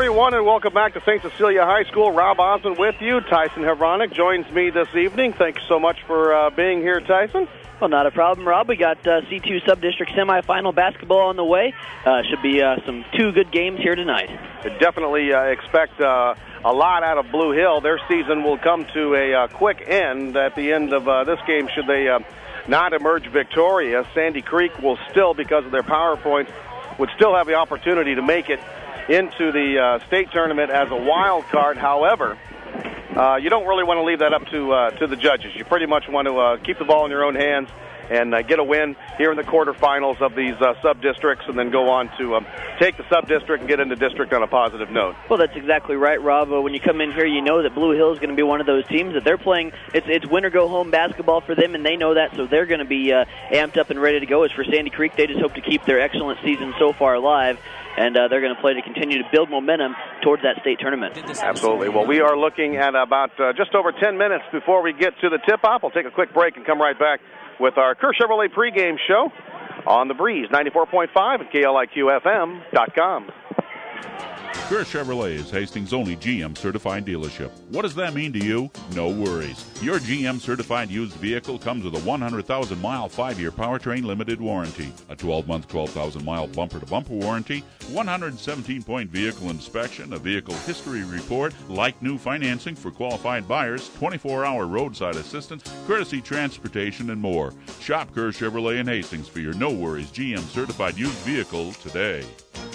everyone, and welcome back to St. Cecilia High School. Rob Osmond with you. Tyson Hevronic joins me this evening. Thank you so much for being here, Tyson. Well, not a problem, Rob. We got C2 Sub-District semifinal basketball on the way. Should be some two good games here tonight. Definitely expect a lot out of Blue Hill. Their season will come to a quick end at the end of this game should they not emerge victorious. Sandy Creek will still, because of their power points, would still have the opportunity to make it into the state tournament as a wild card. However, you don't really want to leave that up to the judges. You pretty much want to keep the ball in your own hands and get a win here in the quarterfinals of these sub-districts, and then go on to take the sub-district and get into district on a positive note. Well, that's exactly right, Rob. When you come in here, you know that Blue Hill is going to be one of those teams that they're playing. It's win-or-go-home basketball for them, and they know that, so they're going to be amped up and ready to go. As for Sandy Creek, they just hope to keep their excellent season so far alive, and they're going to play to continue to build momentum towards that state tournament. Absolutely. Well, we are looking at about just over 10 minutes before we get to the tip-off. We'll take a quick break and come right back with our Kerr Chevrolet pregame show on The Breeze, 94.5 and KLIQFM.com. Kerr Chevrolet is Hastings' only GM certified dealership. What does that mean to you? No worries. Your GM certified used vehicle comes with a 100,000-mile 5-year powertrain limited warranty, a 12-month 12,000-mile bumper-to-bumper warranty, 117-point vehicle inspection, a vehicle history report, like new financing for qualified buyers, 24-hour roadside assistance, courtesy transportation, and more. Shop Kerr Chevrolet in Hastings for your no worries GM certified used vehicle today.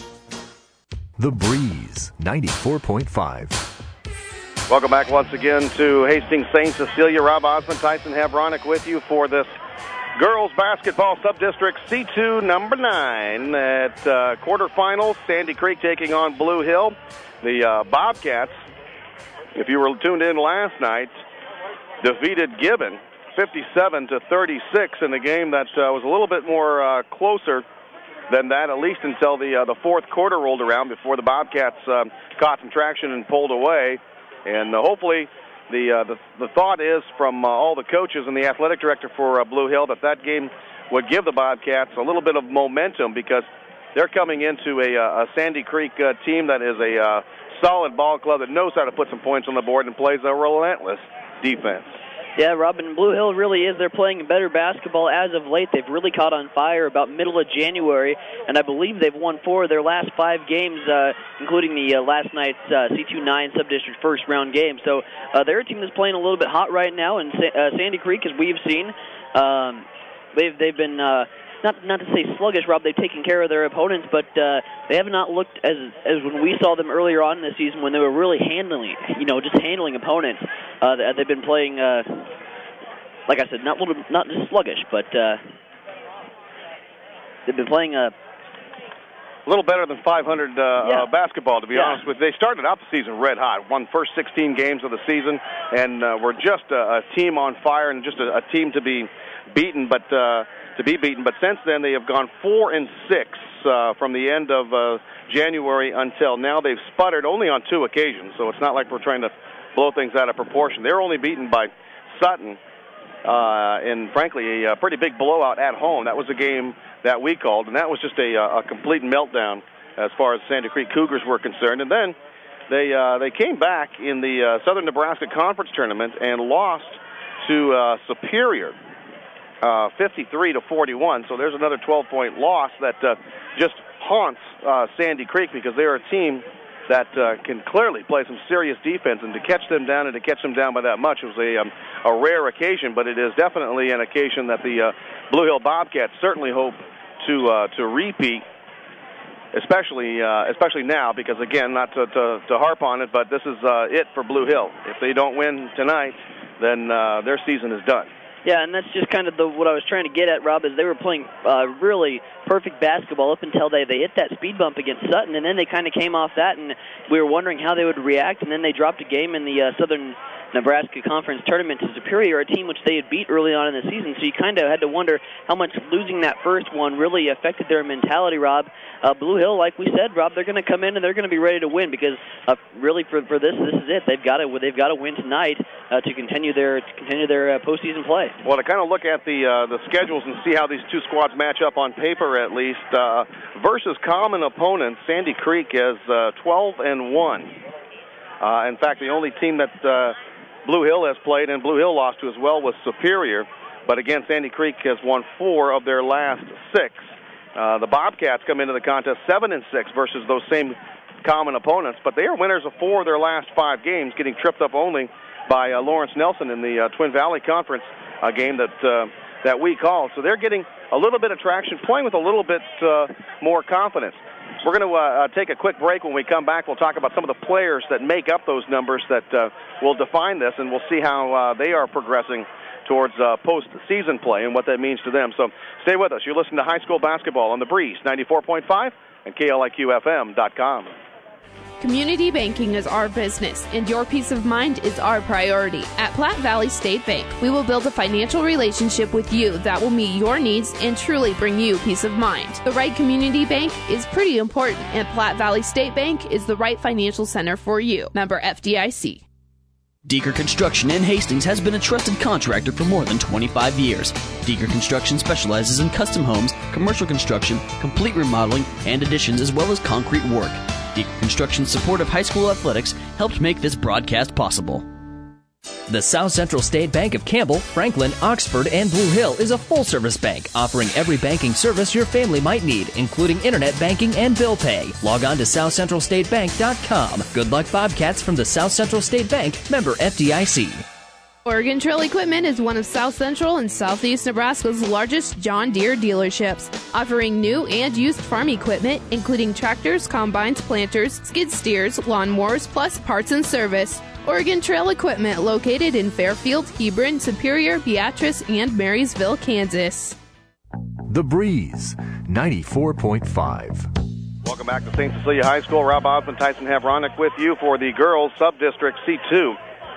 The Breeze, 94.5. Welcome back once again to Hastings St. Cecilia. Rob Osmond, Tyson Hevronic with you for this girls basketball sub-district C2 number 9 at quarterfinals. Sandy Creek taking on Blue Hill. The Bobcats, if you were tuned in last night, defeated Gibbon 57-36 in a game that was a little bit more closer than that, at least until the fourth quarter rolled around, before the Bobcats caught some traction and pulled away. And hopefully the thought is from all the coaches and the athletic director for Blue Hill that game would give the Bobcats a little bit of momentum, because they're coming into a Sandy Creek team that is a solid ball club that knows how to put some points on the board and plays a relentless defense. Yeah, Robin, Blue Hill really is. They're playing better basketball as of late. They've really caught on fire about middle of January, and I believe they've won 4 of their last 5 games, including the last night's C2-9 sub-district first-round game. So they're a team that's playing a little bit hot right now, and Sandy Creek, as we've seen, they've been not to say sluggish, Rob. They've taken care of their opponents, but they have not looked as when we saw them earlier on in the season, when they were really handling opponents. They've been playing, like I said, not just sluggish, but they've been playing a little better than 500 basketball, to be honest with you. They started out the season red hot, won first 16 games of the season, and were just a team on fire and just a team to be beaten, but since then they have gone 4-6 from the end of January until now. They've sputtered only on 2 occasions, so it's not like we're trying to blow things out of proportion. They're only beaten by Sutton in, frankly, a pretty big blowout at home. That was a game that we called, and that was just a complete meltdown as far as Sandy Creek Cougars were concerned. And then they came back in the Southern Nebraska Conference Tournament and lost to Superior 53-41. So there's another 12-point loss that just haunts Sandy Creek, because they're a team that can clearly play some serious defense, and to catch them down by that much was a rare occasion, but it is definitely an occasion that the Blue Hill Bobcats certainly hope to repeat, especially now, because, again, not to harp on it, but this is it for Blue Hill. If they don't win tonight, then their season is done. Yeah, and that's just kind of what I was trying to get at, Rob, is they were playing really perfect basketball up until they hit that speed bump against Sutton, and then they kind of came off that, and we were wondering how they would react, and then they dropped a game in the Southern Nebraska Conference Tournament to Superior, a team which they had beat early on in the season, so you kind of had to wonder how much losing that first one really affected their mentality, Rob. Blue Hill, like we said, Rob, they're going to come in and they're going to be ready to win, because really for this is it. They've got to win tonight to continue their postseason play. Well, to kind of look at the schedules and see how these two squads match up on paper, at least versus common opponents, Sandy Creek is 12-1. In fact, the only team that Blue Hill has played and Blue Hill lost to as well was Superior. But again, Sandy Creek has won 4 of their last 6. The Bobcats come into the contest 7-6 versus those same common opponents, but they are winners of 4 of their last 5 games, getting tripped up only by Lawrence Nelson in the Twin Valley Conference game that we called. So they're getting a little bit of traction, playing with a little bit more confidence. We're going to take a quick break. When we come back, we'll talk about some of the players that make up those numbers that will define this, and we'll see how they are progressing towards postseason play and what that means to them. So stay with us. You're listening to high school basketball on the Breeze 94.5 and KLIQFM.com. Community banking is our business, and your peace of mind is our priority. At Platte Valley State Bank, we will build a financial relationship with you that will meet your needs and truly bring you peace of mind. The right community bank is pretty important, and Platte Valley State Bank is the right financial center for you. Member FDIC. Deeker Construction in Hastings has been a trusted contractor for more than 25 years. Deeker Construction specializes in custom homes, commercial construction, complete remodeling, and additions, as well as concrete work. Deeker Construction's support of high school athletics helped make this broadcast possible. The South Central State Bank of Campbell, Franklin, Oxford, and Blue Hill is a full-service bank offering every banking service your family might need, including internet banking and bill pay. Log on to southcentralstatebank.com. Good luck, Bobcats, from the South Central State Bank, member FDIC. Oregon Trail Equipment is one of South Central and Southeast Nebraska's largest John Deere dealerships, offering new and used farm equipment, including tractors, combines, planters, skid steers, lawnmowers, plus parts and service. Oregon Trail Equipment, located in Fairfield, Hebron, Superior, Beatrice, and Marysville, Kansas. The Breeze, 94.5. Welcome back to St. Cecilia High School. Rob Osmond, Tyson Havronik with you for the girls sub-district C2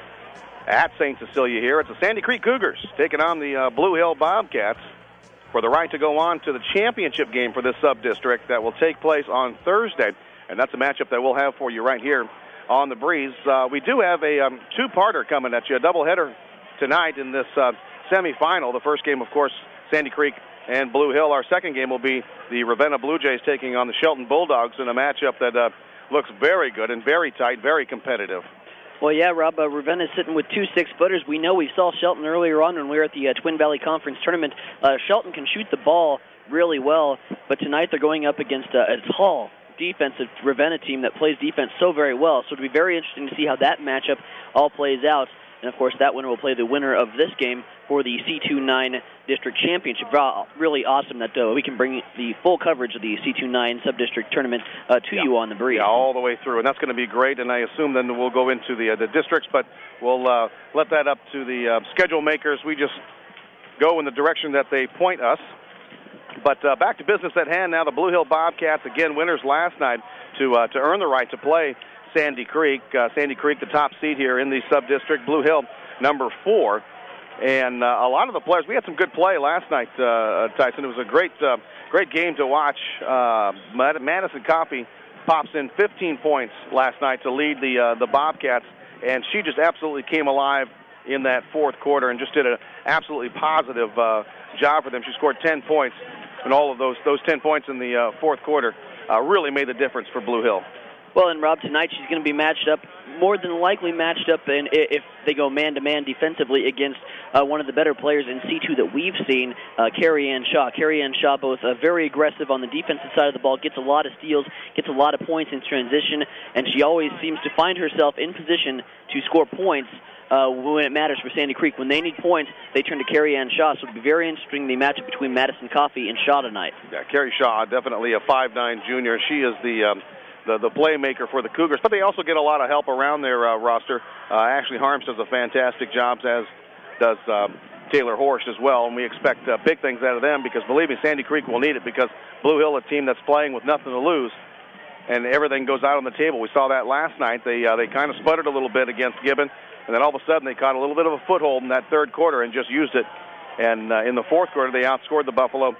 at St. Cecilia here. It's the Sandy Creek Cougars taking on the Blue Hill Bobcats for the right to go on to the championship game for this sub-district that will take place on Thursday. And that's a matchup that we'll have for you right here on the Breeze. We do have a two-parter coming at you, a doubleheader tonight in this semifinal. The first game, of course, Sandy Creek and Blue Hill. Our second game will be the Ravenna Blue Jays taking on the Shelton Bulldogs in a matchup that looks very good and very tight, very competitive. Well, yeah, Rob, Ravenna is sitting with 2 6-footers. We know we saw Shelton earlier on when we were at the Twin Valley Conference Tournament. Shelton can shoot the ball really well, but tonight they're going up against a tall defensive Ravenna team that plays defense so very well. So it'll be very interesting to see how that matchup all plays out. And, of course, that winner will play the winner of this game for the C2-9 District Championship. Really awesome that we can bring the full coverage of the C2-9 Sub-District Tournament to you on the Breeze. Yeah, all the way through, and that's going to be great. And I assume then we'll go into the districts, but we'll let that up to the schedule makers. We just go in the direction that they point us. But back to business at hand now. The Blue Hill Bobcats, again, winners last night to earn the right to play Sandy Creek. Sandy Creek, the top seed here in the sub-district. Blue Hill, number 4. And a lot of the players, we had some good play last night, Tyson. It was a great game to watch. Madison Coffey pops in 15 points last night to lead the Bobcats, and she just absolutely came alive in that fourth quarter and just did an absolutely positive job for them. She scored 10 points, and all of those 10 points in the fourth quarter really made the difference for Blue Hill. Well, and Rob, tonight she's going to be matched up, more than likely matched up, and if they go man-to-man defensively against one of the better players in C2 that we've seen, Carrie Ann Shaw. Carrie Ann Shaw, both very aggressive on the defensive side of the ball, gets a lot of steals, gets a lot of points in transition, and she always seems to find herself in position to score points when it matters for Sandy Creek. When they need points, they turn to Carrie Ann Shaw, so it'll be very interesting, the matchup between Madison Coffey and Shaw tonight. Yeah, Carrie Shaw, definitely a 5'9" junior. She is the playmaker for the Cougars, but they also get a lot of help around their roster. Ashley Harms does a fantastic job, as does Taylor Horst as well, and we expect big things out of them because, believe me, Sandy Creek will need it because Blue Hill, a team that's playing with nothing to lose, and everything goes out on the table. We saw that last night. They kind of sputtered a little bit against Gibbon, and then all of a sudden they caught a little bit of a foothold in that third quarter and just used it. And in the fourth quarter, they outscored the Buffalo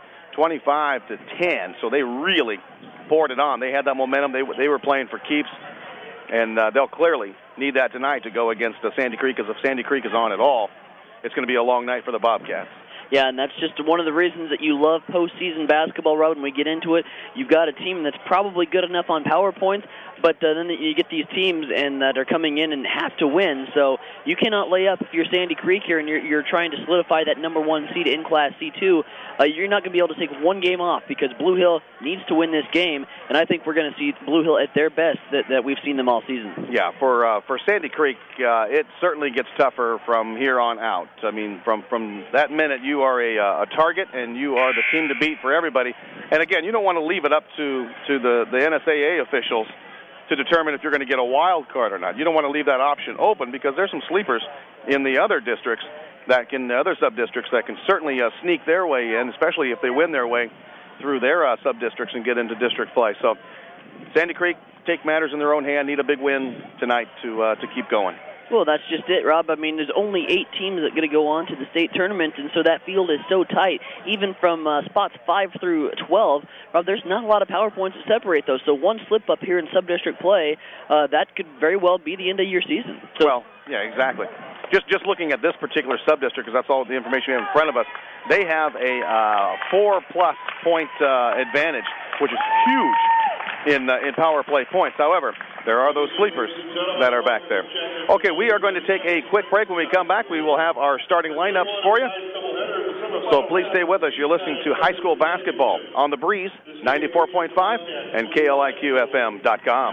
25-10, so they really poured it on. They had that momentum. They were playing for keeps. And they'll clearly need that tonight to go against Sandy Creek, because if Sandy Creek is on at all, it's going to be a long night for the Bobcats. Yeah, and that's just one of the reasons that you love postseason basketball, Rob. When we get into it, you've got a team that's probably good enough on power points, but then you get these teams that are coming in and have to win. So you cannot lay up if you're Sandy Creek here and you're trying to solidify that number 1 seed in Class C2. You're not going to be able to take one game off because Blue Hill needs to win this game, and I think we're going to see Blue Hill at their best that we've seen them all season. Yeah, for Sandy Creek, it certainly gets tougher from here on out. I mean, from that minute, you are a target, and you are the team to beat for everybody. And again, you don't want to leave it up to the NSAA officials to determine if you're going to get a wild card or not. You don't want to leave that option open, because there's some sleepers in the other districts the other sub-districts that can certainly sneak their way in, especially if they win their way through their sub-districts and get into district play. So Sandy Creek take matters in their own hand, need a big win tonight to keep going. Well, that's just it, Rob. I mean, there's only 8 teams that are going to go on to the state tournament, and so that field is so tight. Even from spots 5 through 12, Rob, there's not a lot of power points to separate those. So one slip-up here in sub-district play, that could very well be the end of your season. So, well, yeah, exactly. Just looking at this particular sub-district, because that's all the information we have in front of us, they have a 4-plus point advantage, which is huge in power play points. However, there are those sleepers that are back there. Okay, we are going to take a quick break. When we come back, we will have our starting lineups for you. So please stay with us. You're listening to high school basketball on the Breeze, 94.5 and KLIQFM.com.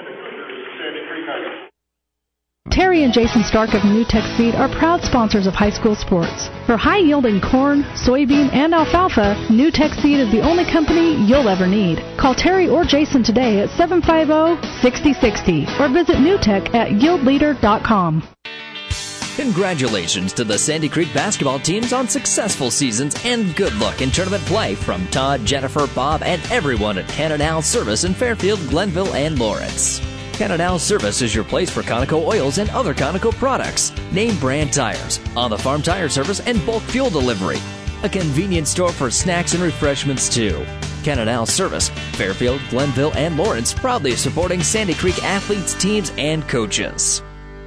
Terry and Jason Stark of NewTek Seed are proud sponsors of high school sports. For high-yielding corn, soybean, and alfalfa, NewTek Seed is the only company you'll ever need. Call Terry or Jason today at 750-6060 or visit NewTek at yieldleader.com. Congratulations to the Sandy Creek basketball teams on successful seasons and good luck in tournament play from Todd, Jennifer, Bob, and everyone at Canadal Service in Fairfield, Glenville, and Lawrence. Canadal Service is your place for Conoco oils and other Conoco products, name brand tires, on-the-farm tire service, and bulk fuel delivery. A convenient store for snacks and refreshments, too. Canadal Service, Fairfield, Glenville, and Lawrence, proudly supporting Sandy Creek athletes, teams, and coaches.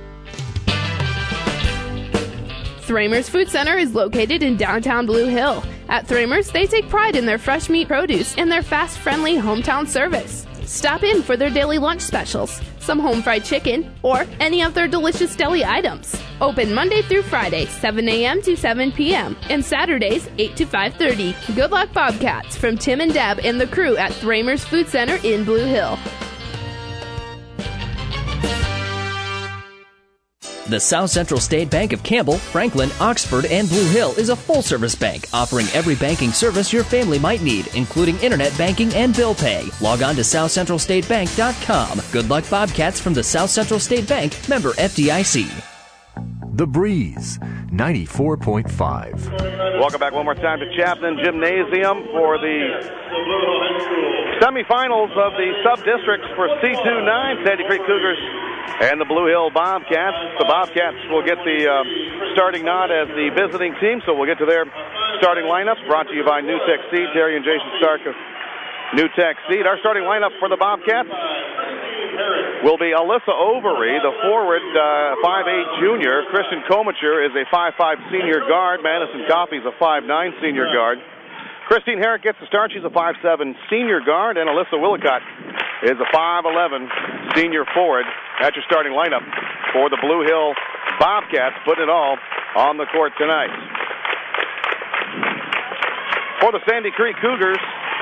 Thramers Food Center is located in downtown Blue Hill. At Thramers, they take pride in their fresh meat produce and their fast, friendly hometown service. Stop in for their daily lunch specials, some home fried chicken, or any of their delicious deli items. Open Monday through Friday, 7 a.m. to 7 p.m., and Saturdays, 8 to 5:30. Good luck, Bobcats, from Tim and Deb and the crew at Thramers Food Center in Blue Hill. The South Central State Bank of Campbell, Franklin, Oxford, and Blue Hill is a full-service bank offering every banking service your family might need, including internet banking and bill pay. Log on to southcentralstatebank.com. Good luck, Bobcats, from the South Central State Bank, member FDIC. The Breeze, 94.5. Welcome back one more time to Chapman Gymnasium for the semifinals of the sub-districts for C2-9, Sandy Creek Cougars and the Blue Hill Bobcats. The Bobcats will get the starting nod as the visiting team, so we'll get to their starting lineups. Brought to you by NewTek Seed, Terry and Jason Stark of NewTek Seed. Our starting lineup for the Bobcats will be Alyssa Overy, the forward, 5'8 junior. Christian Komacher is a 5'5 senior guard. Madison Coffey is a 5'9 senior guard. Christine Herrick gets the start. She's a 5'7 senior guard, and Alyssa Willicott is a 5'11 senior forward. That's your starting lineup for the Blue Hill Bobcats, putting it all on the court tonight. For the Sandy Creek Cougars,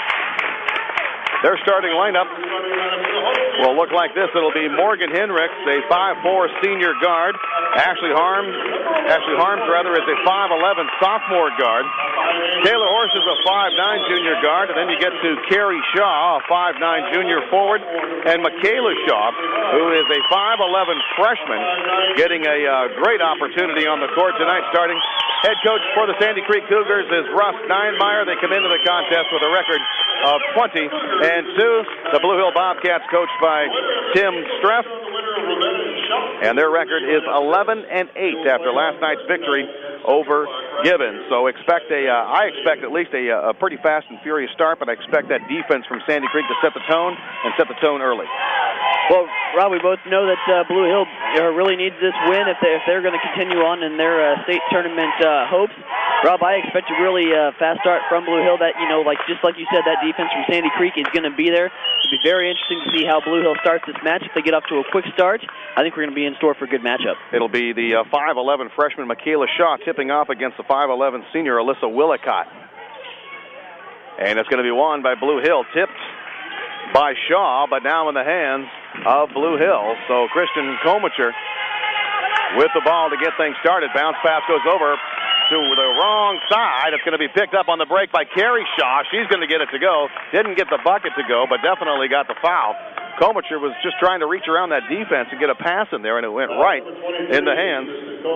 their starting lineup will look like this. It'll be Morgan Henricks, a 5'4 senior guard. Ashley Harms is a 5'11 sophomore guard. Taylor Horse is a 5'9 junior guard. And then you get to Carrie Shaw, a 5'9 junior forward. And Michaela Shaw, who is a 5'11 freshman, getting a great opportunity on the court tonight starting. Head coach for the Sandy Creek Cougars is Russ Steinmeier. They come into the contest with a record of 20-2. The Blue Hill Bobcats coached by Tim Streff. And their record is 11-8 after last night's victory over Gibbons. So I expect at least a pretty fast and furious start, but I expect that defense from Sandy Creek to set the tone and set the tone early. Well, Rob, we both know that Blue Hill really needs this win if they're going to continue on in their state tournament hopes. Rob, I expect a really fast start from Blue Hill. That just like you said, that defense from Sandy Creek is going to be there. It'll be very interesting to see how Blue Hill starts this match. If they get off to a quick start, I think we're going to be in store for a good matchup. It'll be the 5'11 freshman Michaela Shaw tipping off against the 5'11 senior Alyssa Willicott. And it's going to be won by Blue Hill, tipped by Shaw, but now in the hands of Blue Hill. So Kristen Komacher with the ball to get things started. Bounce pass goes over to the wrong side. It's going to be picked up on the break by Carrie Shaw. She's going to get it to go. Didn't get the bucket to go, but definitely got the foul. Komacher was just trying to reach around that defense and get a pass in there, and it went right in the hands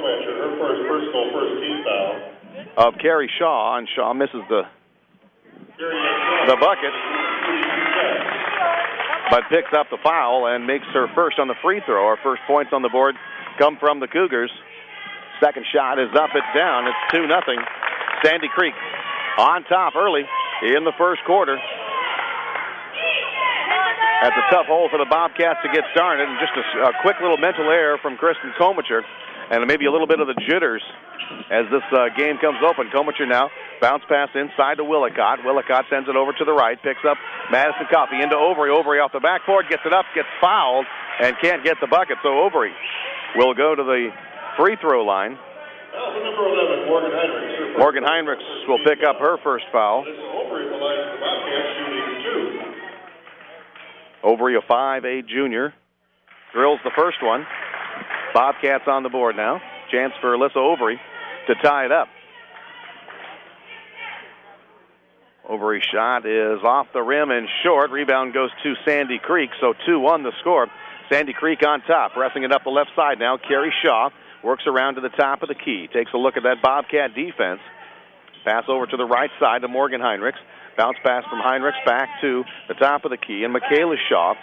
of Carrie Shaw, and Shaw misses the bucket, but picks up the foul and makes her first on the free throw. Her first points on the board come from the Cougars. Second shot is up, it's down. It's 2-0. Sandy Creek on top early in the first quarter. That's a tough hole for the Bobcats to get started, and just a quick little mental error from Kristen Komacher, and maybe a little bit of the jitters as this game comes open. Komacher now, bounce pass inside to Willicott. Willicott sends it over to the right, picks up Madison Coffey into Overy. Overy off the backboard, gets it up, gets fouled, and can't get the bucket. So Overy will go to the free throw line. Number 11, Morgan Heinrichs. Morgan Heinrichs will pick up her first foul. Overy, a 5'8" junior, drills the first one. Bobcats on the board now. Chance for Alyssa Overy to tie it up. Overy shot is off the rim and short. Rebound goes to Sandy Creek, so 2-1 the score. Sandy Creek on top, pressing it up the left side now. Carrie Shaw works around to the top of the key. Takes a look at that Bobcat defense. Pass over to the right side to Morgan Heinrichs. Bounce pass from Heinrichs back to the top of the key. And Michaela Shaw.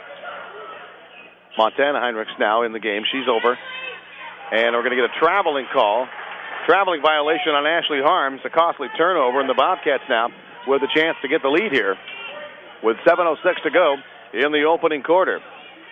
Montana Heinrichs now in the game. She's over. And we're going to get a traveling call. Traveling violation on Ashley Harms. A costly turnover. And the Bobcats now with a chance to get the lead here with 7:06 to go in the opening quarter.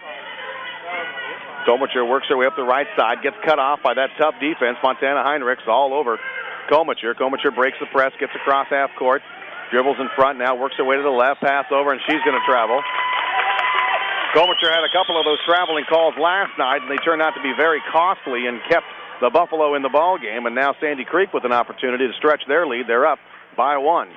Komacher works her way up the right side. Gets cut off by that tough defense. Montana Heinrichs all over Komacher. Komacher breaks the press. Gets across half court. Dribbles in front now, works her way to the left, pass over, and she's going to travel. Komacher had a couple of those traveling calls last night, and they turned out to be very costly and kept the Buffalo in the ball game. And now Sandy Creek with an opportunity to stretch their lead. They're up by 1.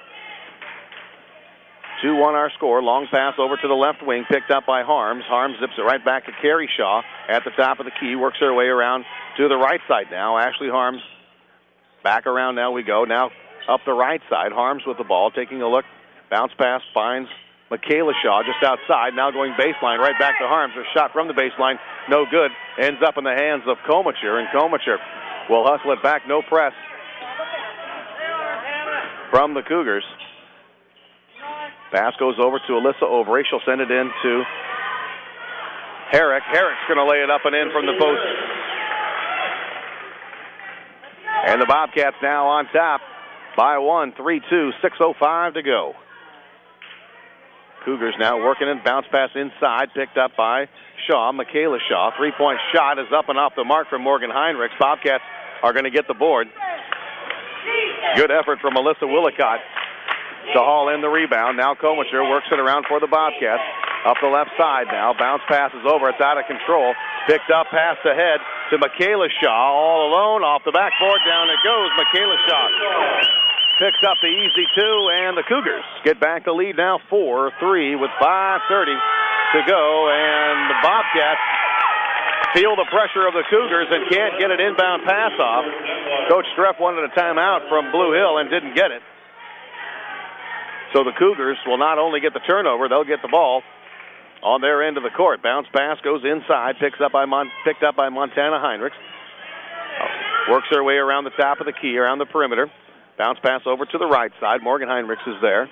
2-1 our score. Long pass over to the left wing, picked up by Harms. Harms zips it right back to Carrie Shaw at the top of the key, works her way around to the right side now. Ashley Harms back around now we go. Now up the right side, Harms with the ball, taking a look. Bounce pass finds Michaela Shaw just outside. Now going baseline, right back to Harms. A shot from the baseline, no good. Ends up in the hands of Komacher, and Komacher will hustle it back. No press from the Cougars. Pass goes over to Alyssa Overy. She'll send it in to Herrick. Herrick's going to lay it up and in from the post. And the Bobcats now on top by 1, 3-2, 6:05 to go. Cougars now working in. Bounce pass inside, picked up by Shaw, Michaela Shaw. Three-point shot is up and off the mark from Morgan Heinrichs. Bobcats are going to get the board. Good effort from Alyssa Willicott to haul in the rebound. Now Komacher works it around for the Bobcats. Up the left side now. Bounce pass is over. It's out of control. Picked up, passed ahead to Michaela Shaw. All alone off the backboard. Down it goes. Michaela Shaw picks up the easy two, and the Cougars get back the lead now 4-3 with 5:30 to go. And the Bobcats feel the pressure of the Cougars and can't get an inbound pass off. Coach Streff wanted a timeout from Blue Hill and didn't get it. So the Cougars will not only get the turnover, they'll get the ball on their end of the court. Bounce pass goes inside, picked up by Montana Heinrichs. Works their way around the top of the key, around the perimeter. Bounce pass over to the right side. Morgan Heinrichs is there.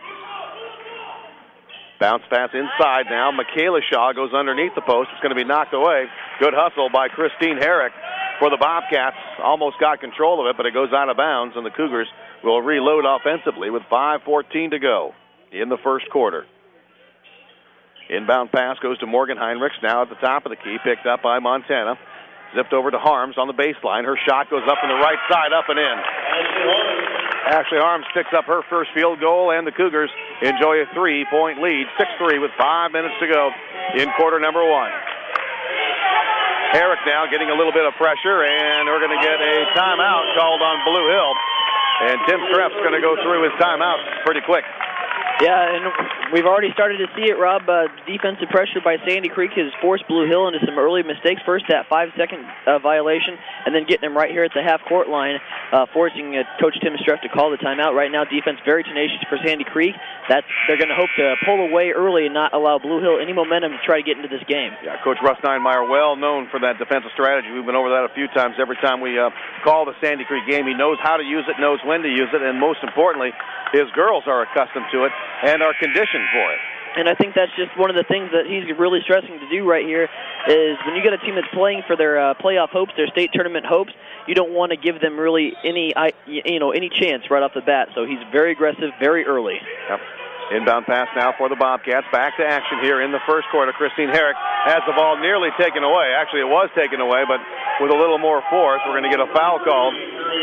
Bounce pass inside now. Michaela Shaw goes underneath the post. It's going to be knocked away. Good hustle by Christine Herrick for the Bobcats. Almost got control of it, but it goes out of bounds, and the Cougars will reload offensively with 5:14 to go in the first quarter. Inbound pass goes to Morgan Heinrichs, now at the top of the key, picked up by Montana. Zipped over to Harms on the baseline. Her shot goes up from the right side, up and in. Ashley Harms picks up her first field goal, and the Cougars enjoy a 3-point lead, 6-3 with 5 minutes to go in quarter number 1. Herrick now getting a little bit of pressure, and we're going to get a timeout called on Blue Hill. And Tim Streff's going to go through his timeout pretty quick. Yeah, and we've already started to see it, Rob. Defensive pressure by Sandy Creek has forced Blue Hill into some early mistakes. First, that 5-second violation, and then getting him right here at the half-court line, forcing Coach Tim Streff to call the timeout. Right now, defense very tenacious for Sandy Creek. They're going to hope to pull away early and not allow Blue Hill any momentum to try to get into this game. Yeah, Coach Russ Neinmeyer, well known for that defensive strategy. We've been over that a few times. Every time we call the Sandy Creek game, he knows how to use it, knows when to use it, and most importantly, his girls are accustomed to it and are conditioned for it. And I think that's just one of the things that he's really stressing to do right here is when you get a team that's playing for their playoff hopes, their state tournament hopes, you don't want to give them really any chance right off the bat. So he's very aggressive, very early. Yep. Inbound pass now for the Bobcats. Back to action here in the first quarter. Christine Herrick has the ball nearly taken away. Actually, it was taken away, but with a little more force, we're going to get a foul called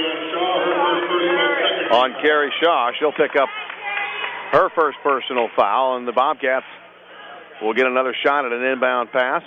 on Carrie Shaw. She'll pick up her first personal foul, and the Bobcats will get another shot at an inbound pass.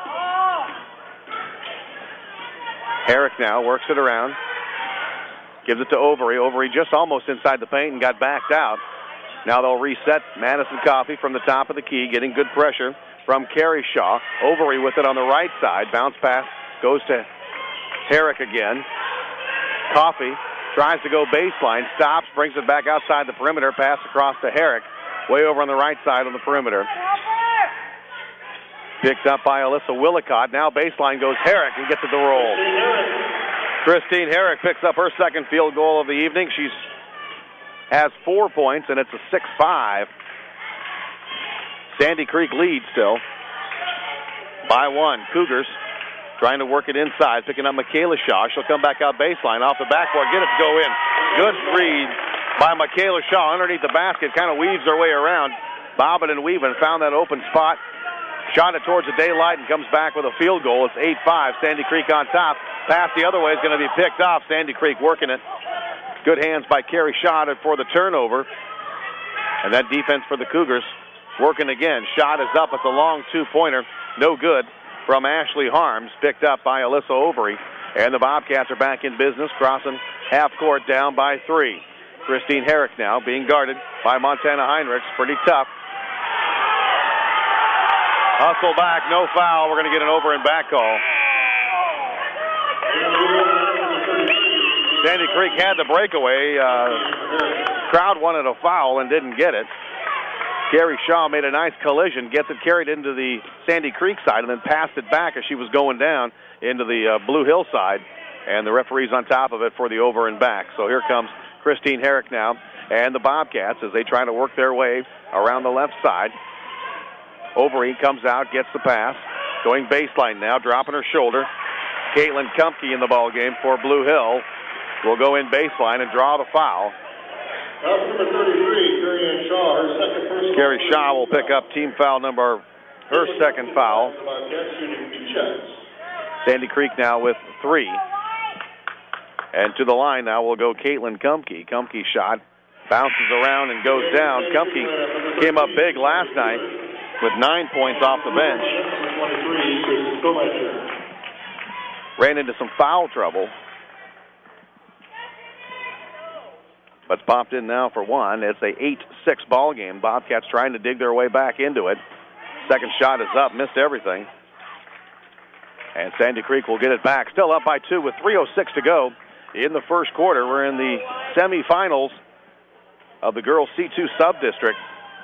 Herrick now works it around. Gives it to Overy. Overy just almost inside the paint and got backed out. Now they'll reset. Madison Coffey from the top of the key, getting good pressure from Carrie Shaw. Overy with it on the right side. Bounce pass goes to Herrick again. Coffey tries to go baseline, stops, brings it back outside the perimeter, pass across to Herrick, way over on the right side on the perimeter. Picked up by Alyssa Willicott. Now baseline goes Herrick and gets it to roll. Christine Herrick picks up her second field goal of the evening. She has 4 points, and it's a 6-5. Sandy Creek leads still by 1. Cougars trying to work it inside, picking up Michaela Shaw. She'll come back out baseline off the backboard, get it to go in. Good read by Michaela Shaw underneath the basket, kind of weaves her way around, bobbing and weaving, found that open spot, shot it towards the daylight, and comes back with a field goal. It's 8-5. Sandy Creek on top. Pass the other way is going to be picked off. Sandy Creek working it. Good hands by Carrie Shaw for the turnover. And that defense for the Cougars working again. Shot is up. It's a long two-pointer. No good from Ashley Harms, picked up by Alyssa Overy. And the Bobcats are back in business, crossing half court down by 3. Christine Herrick now being guarded by Montana Heinrichs. Pretty tough. Hustle back, no foul. We're going to get an over and back call. Sandy Creek had the breakaway. Crowd wanted a foul and didn't get it. Carrie Shaw made a nice collision, gets it carried into the Sandy Creek side, and then passed it back as she was going down into the Blue Hill side. And the referee's on top of it for the over and back. So here comes Christine Herrick now and the Bobcats as they try to work their way around the left side. Overy comes out, gets the pass. Going baseline now, dropping her shoulder. Caitlin Kumpke in the ball game for Blue Hill will go in baseline and draw the foul. Number 33, Carrie Shaw, her second personal. Carrie Shaw will pick up team foul number, her second foul. Sandy Creek now with 3. And to the line now will go Caitlin Kumpke. Kumpke shot bounces around and goes down. Kumpke came up big last night with 9 points off the bench. Ran into some foul trouble. But popped in now for 1. It's a 8-6 ball game. Bobcats trying to dig their way back into it. Second shot is up, missed everything. And Sandy Creek will get it back. Still up by 2 with 3:06 to go in the first quarter. We're in the semifinals of the girls C2 sub-district.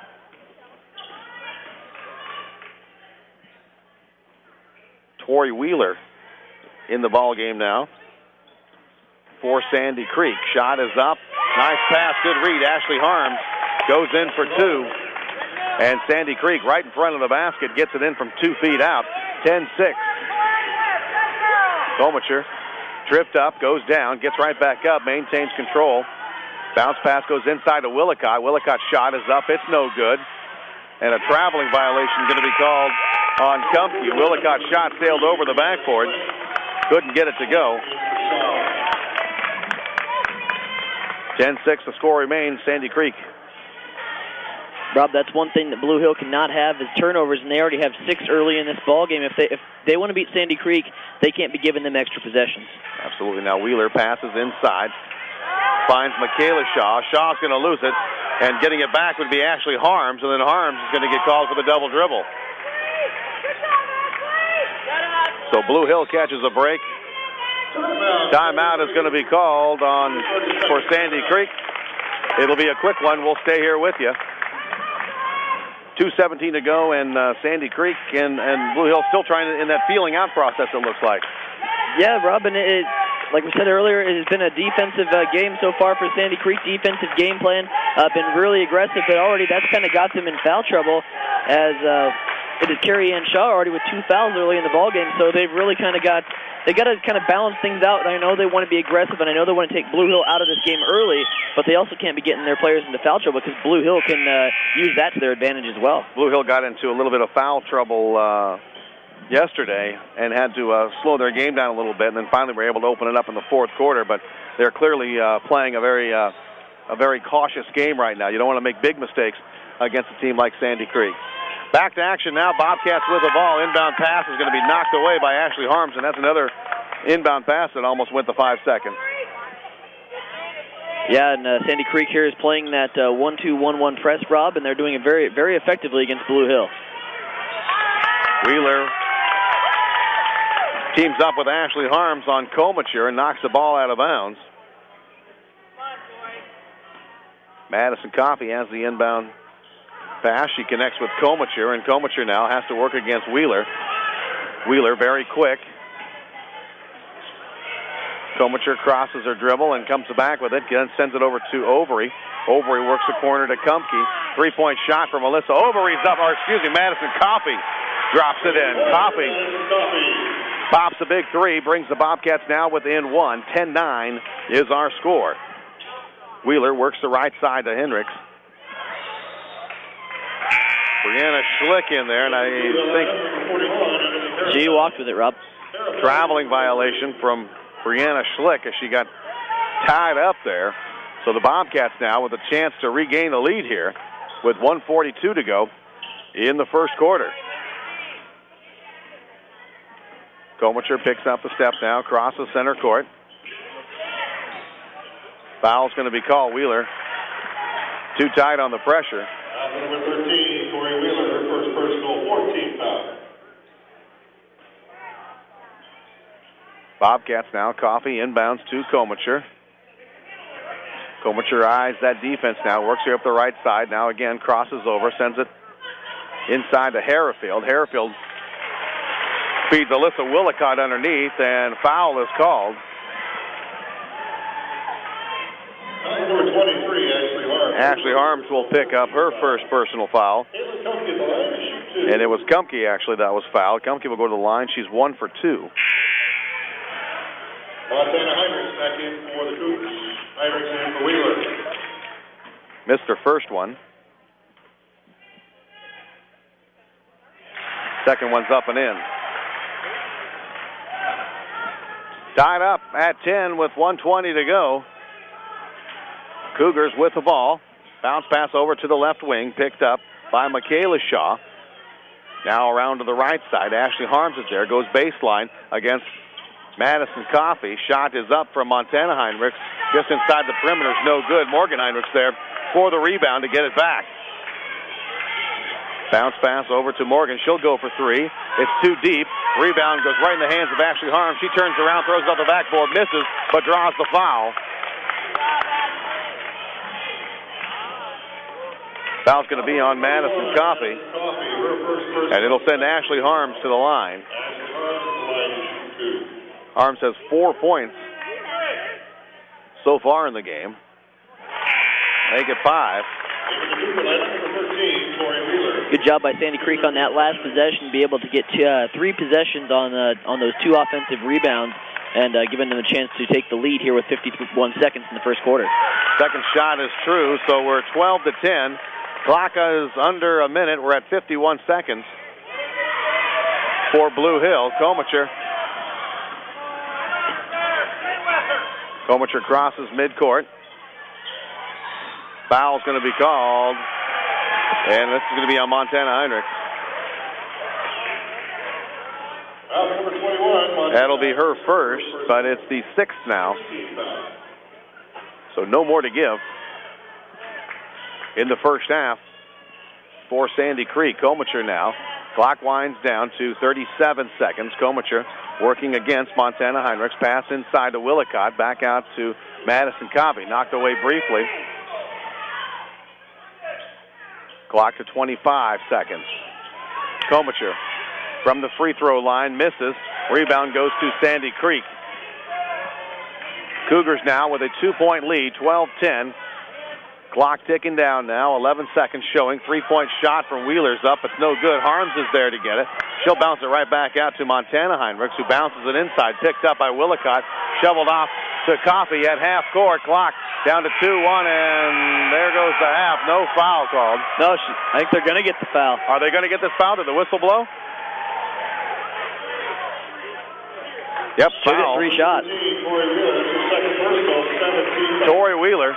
Tori Wheeler in the ball game now for Sandy Creek. Shot is up. Nice pass, good read. Ashley Harms goes in for 2. And Sandy Creek right in front of the basket gets it in from 2 feet out. 10-6. Gomacher tripped up, goes down, gets right back up, maintains control. Bounce pass goes inside to Willicott. Willicott's shot is up. It's no good. and a traveling violation going to be called on Kumpke. Willicott's shot sailed over the backboard. Couldn't get it to go. 10-6 the score remains, Sandy Creek. Rob, that's one thing that Blue Hill cannot have is turnovers, and they already have 6 early in this ball game. If they want to beat Sandy Creek, they can't be giving them extra possessions. Absolutely. Now Wheeler passes inside, finds Michaela Shaw. Shaw's going to lose it, and getting it back would be Ashley Harms, and then Harms is going to get called for the double dribble. So Blue Hill catches a break. Timeout is going to be called for Sandy Creek. It'll be a quick one. We'll stay here with you. 2:17 to go, and Sandy Creek and Blue Hill still trying to, in that feeling out process, it looks like. Yeah, Robin, like we said earlier, it has been a defensive game so far for Sandy Creek. Defensive game plan, been really aggressive, but already that's kind of got them in foul trouble as it is Carrie Ann Shaw already with 2 fouls early in the ball game, so they've really kind of got to kind of balance things out. I know they want to be aggressive, and I know they want to take Blue Hill out of this game early, but they also can't be getting their players into foul trouble because Blue Hill can use that to their advantage as well. Blue Hill got into a little bit of foul trouble yesterday and had to slow their game down a little bit, and then finally were able to open it up in the fourth quarter, but they're clearly playing a very cautious game right now. You don't want to make big mistakes against a team like Sandy Creek. Back to action now. Bobcats with the ball. Inbound pass is going to be knocked away by Ashley Harms, and that's another inbound pass that almost went to 5 seconds. Yeah, and Sandy Creek here is playing that 1-2-1-1 press, Rob, and they're doing it very, very effectively against Blue Hill. Wheeler teams up with Ashley Harms on Comature and knocks the ball out of bounds. Madison Coffey has the inbound pass. She connects with Comature, and Comature now has to work against Wheeler. Wheeler very quick. Comature crosses her dribble and comes back with it, then sends it over to Overy. Overy works the corner to Kumpke. 3-point shot from Melissa. Overy's up, Madison Coffey drops it in. Coffey pops a big 3, brings the Bobcats now within 1. 10-9 is our score. Wheeler works the right side to Hendricks. Brianna Schlick in there, and I think she walked with it, Rob. Traveling violation from Brianna Schlick as she got tied up there. So the Bobcats now with a chance to regain the lead here with 1:42 to go in the first quarter. Comature picks up the step now, crosses center court. Foul's going to be called. Wheeler too tight on the pressure. Number 13, Tori Wheeler, her first personal 14th foul. Bobcats now. Coffey inbounds to Comature. Comature eyes that defense now. Works here up the right side. Now again crosses over. Sends it inside to Harrifield. Harrifield feeds Alyssa Willicott underneath, and foul is called. Number 23, Ashley Harms. Ashley Harms will pick up her first personal foul. And it was Kumpke, actually, that was fouled. Kumpke will go to the line. She's 1 for 2. Montana Heinrichs back in for the Cougars. Heinrichs in for Wheeler. Missed her first one. Second one's up and in. Tied up at 10 with 1:20 to go. Cougars with the ball. Bounce pass over to the left wing, picked up by Michaela Shaw. Now around to the right side. Ashley Harms is there, goes baseline against Madison Coffey. Shot is up from Montana Heinrichs. Just inside the perimeter is no good. Morgan Heinrichs there for the rebound to get it back. Bounce pass over to Morgan. She'll go for 3. It's too deep. Rebound goes right in the hands of Ashley Harms. She turns around, throws it off the backboard, misses, but draws the foul. Foul's going to be on Madison Coffey. And it'll send Ashley Harms to the line. Harms has 4 points so far in the game. Make it 5. Good job by Sandy Creek on that last possession, be able to get 3 possessions on those 2 offensive rebounds and giving them a chance to take the lead here with 51 seconds in the first quarter. Second shot is true, so we're 12-10. Clock is under a minute. We're at 51 seconds for Blue Hill. Comacher crosses midcourt. Foul's going to be called, and this is going to be on Montana Heinrich. Number 21. That'll be her first, but it's the 6th now. So no more to give in the first half for Sandy Creek. Comacher now. Clock winds down to 37 seconds. Comacher working against Montana Heinrichs. Pass inside to Willicott. Back out to Madison Coffey. Knocked away briefly. Clock to 25 seconds. Comacher from the free throw line misses. Rebound goes to Sandy Creek. Cougars now with a 2-point lead, 12-10. Clock ticking down now, 11 seconds showing. 3-point shot from Wheeler's up. It's no good. Harms is there to get it. She'll bounce it right back out to Montana Heinrichs, who bounces it inside. Picked up by Willicott. Shoveled off to Coffey at half court. Clock down to 2-1, and there goes the half. No foul called. No, I think they're going to get the foul. Are they going to get this foul? Did the whistle blow? Yep, She'll foul. get 3 shots. Tori Wheeler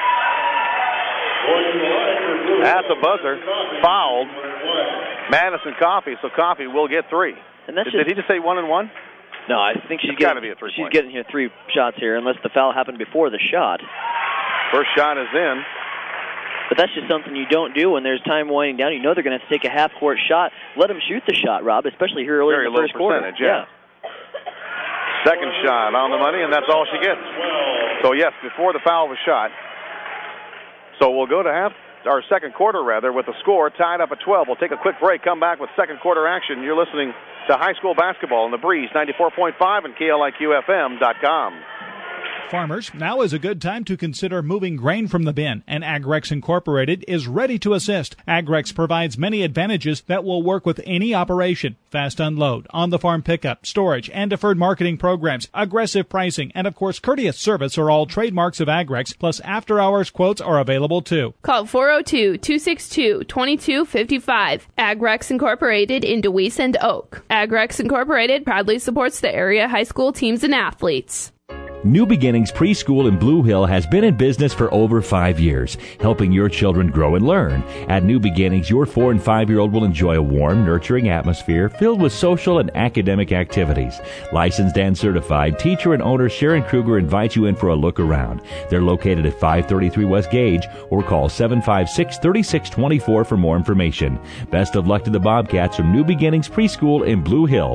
at the buzzer fouled Madison Coffey, so Coffey will get 3. And that's Did he just say 1 and 1? No, I think she's got to be a 3-point. She's getting here 3 shots here, unless the foul happened before the shot. First shot is in. But that's just something you don't do when there's time winding down. You know they're going to have to take a half-court shot. Let them shoot the shot, Rob, especially here early in the first quarter. Yeah. Second shot on the money, and that's all she gets. So, yes, before the foul was shot. So we'll go to second quarter, with the score tied up at 12. We'll take a quick break, come back with second quarter action. You're listening to high school basketball in the Breeze, 94.5 and KLIQFM.com. Farmers, now is a good time to consider moving grain from the bin, and Agrex Incorporated is ready to assist. Agrex provides many advantages that will work with any operation. Fast unload, on-the-farm pickup, storage, and deferred marketing programs, aggressive pricing, and of course courteous service are all trademarks of Agrex, plus after-hours quotes are available too. Call 402-262-2255. Agrex Incorporated in DeWeese and Oak. Agrex Incorporated proudly supports the area high school teams and athletes. New Beginnings Preschool in Blue Hill has been in business for over 5 years, helping your children grow and learn. At New Beginnings, your 4- and 5-year-old will enjoy a warm, nurturing atmosphere filled with social and academic activities. Licensed and certified, teacher and owner Sharon Kruger invites you in for a look around. They're located at 533 West Gage, or call 756-3624 for more information. Best of luck to the Bobcats from New Beginnings Preschool in Blue Hill,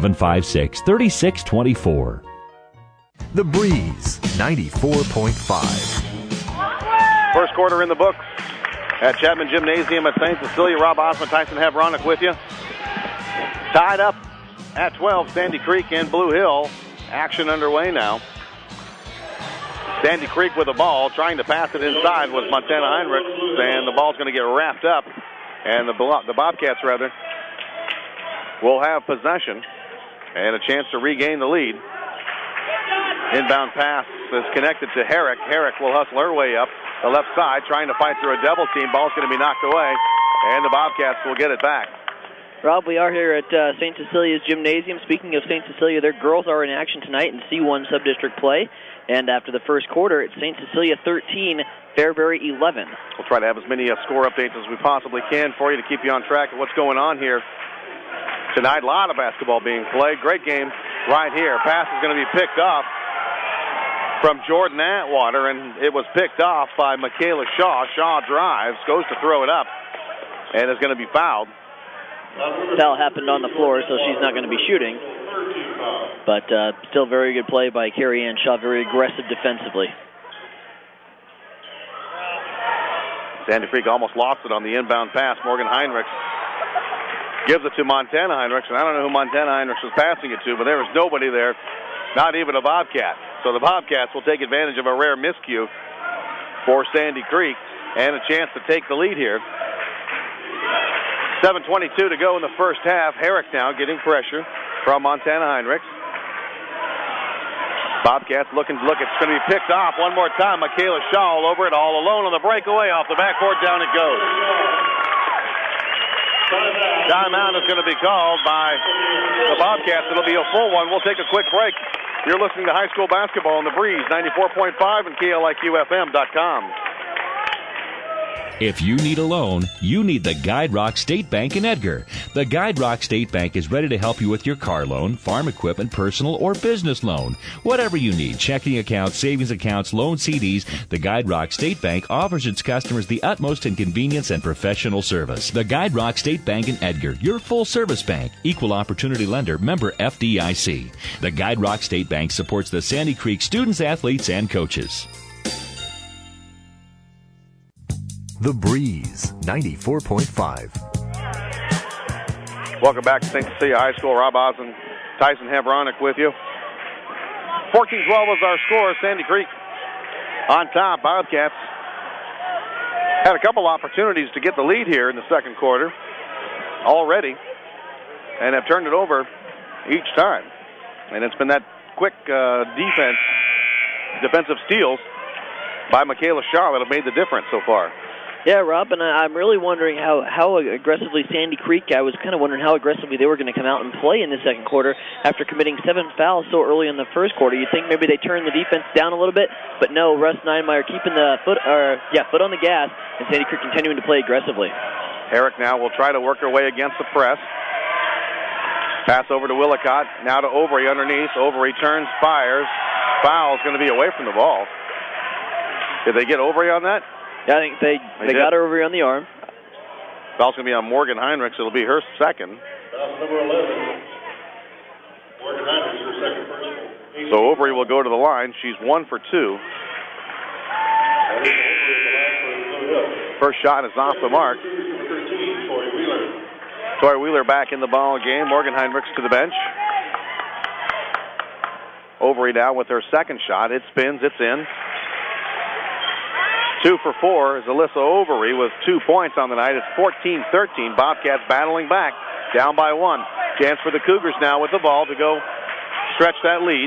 756-3624. The Breeze, 94.5. First quarter in the books at Chapman Gymnasium at St. Cecilia. Rob Osmond, Tyson Havronic with you. Tied up at 12, Sandy Creek and Blue Hill. Action underway now. Sandy Creek with the ball, trying to pass it inside was Montana Heinrichs, and the ball's going to get wrapped up, and the Bobcats, will have possession and a chance to regain the lead. Inbound pass is connected to Herrick. Herrick will hustle her way up the left side, trying to fight through a double team. Ball's going to be knocked away, and the Bobcats will get it back. Rob, we are here at St. Cecilia's Gymnasium. Speaking of St. Cecilia, their girls are in action tonight in C1 sub-district play. And after the first quarter, it's St. Cecilia 13, Fairbury 11. We'll try to have as many score updates as we possibly can for you to keep you on track of what's going on here tonight. A lot of basketball being played. Great game right here. Pass is going to be picked off from Jordan Atwater, and it was picked off by Michaela Shaw. Shaw drives, goes to throw it up, and is going to be fouled. Foul happened on the floor, so she's not going to be shooting. But still very good play by Carrie Ann Shaw, very aggressive defensively. Sandy Creek almost lost it on the inbound pass. Morgan Heinrichs gives it to Montana Heinrichs, and I don't know who Montana Heinrichs was passing it to, but there was nobody there, not even a Bobcat. So the Bobcats will take advantage of a rare miscue for Sandy Creek and a chance to take the lead here. 7:22 to go in the first half. Herrick now getting pressure from Montana Heinrichs. Bobcats looking to look. It's going to be picked off one more time. Michaela Shaw all over it, all alone on the breakaway. Off the backboard, down it goes. Timeout is going to be called by the Bobcats. It'll be a full one. We'll take a quick break. You're listening to high school basketball on the Breeze, 94.5 and KLIQFM.com. If you need a loan, you need the Guide Rock State Bank in Edgar. The Guide Rock State Bank is ready to help you with your car loan, farm equipment, personal, or business loan. Whatever you need, checking accounts, savings accounts, loan CDs, the Guide Rock State Bank offers its customers the utmost in convenience and professional service. The Guide Rock State Bank in Edgar, your full-service bank, equal opportunity lender, member FDIC. The Guide Rock State Bank supports the Sandy Creek students, athletes, and coaches. The Breeze, 94.5. Welcome back to St. Cecilia High School. Rob Osmond, Tyson Havronik with you. 14-12 was our score. Sandy Creek on top. Bobcats had a couple opportunities to get the lead here in the second quarter already and have turned it over each time. And it's been that quick defensive steals by Michaela Shaw that have made the difference so far. Yeah, Rob, and I'm really wondering how aggressively Sandy Creek, I was kind of wondering how aggressively they were going to come out and play in the second quarter after committing 7 fouls so early in the first quarter. You'd think maybe they turned the defense down a little bit, but no, Russ Neinmeyer keeping the foot on the gas, and Sandy Creek continuing to play aggressively. Herrick now will try to work her way against the press. Pass over to Willicott, now to Overy underneath. Overy turns, fires. Foul's going to be away from the ball. Did they get Overy on that? Yeah, I think they got her over here on the arm. Foul's going to be on Morgan Heinrichs. It'll be her second. Foul number 11. Morgan Heinrichs, her second personal. So Overy will go to the line. She's 1 for 2. First shot is off the mark. Tori Wheeler back in the ball game. Morgan Heinrichs to the bench. Overy down with her second shot. It spins. It's in. 2 for 4 is Alyssa Overy with 2 points on the night. It's 14-13. Bobcats battling back, down by 1. Chance for the Cougars now with the ball to go stretch that lead.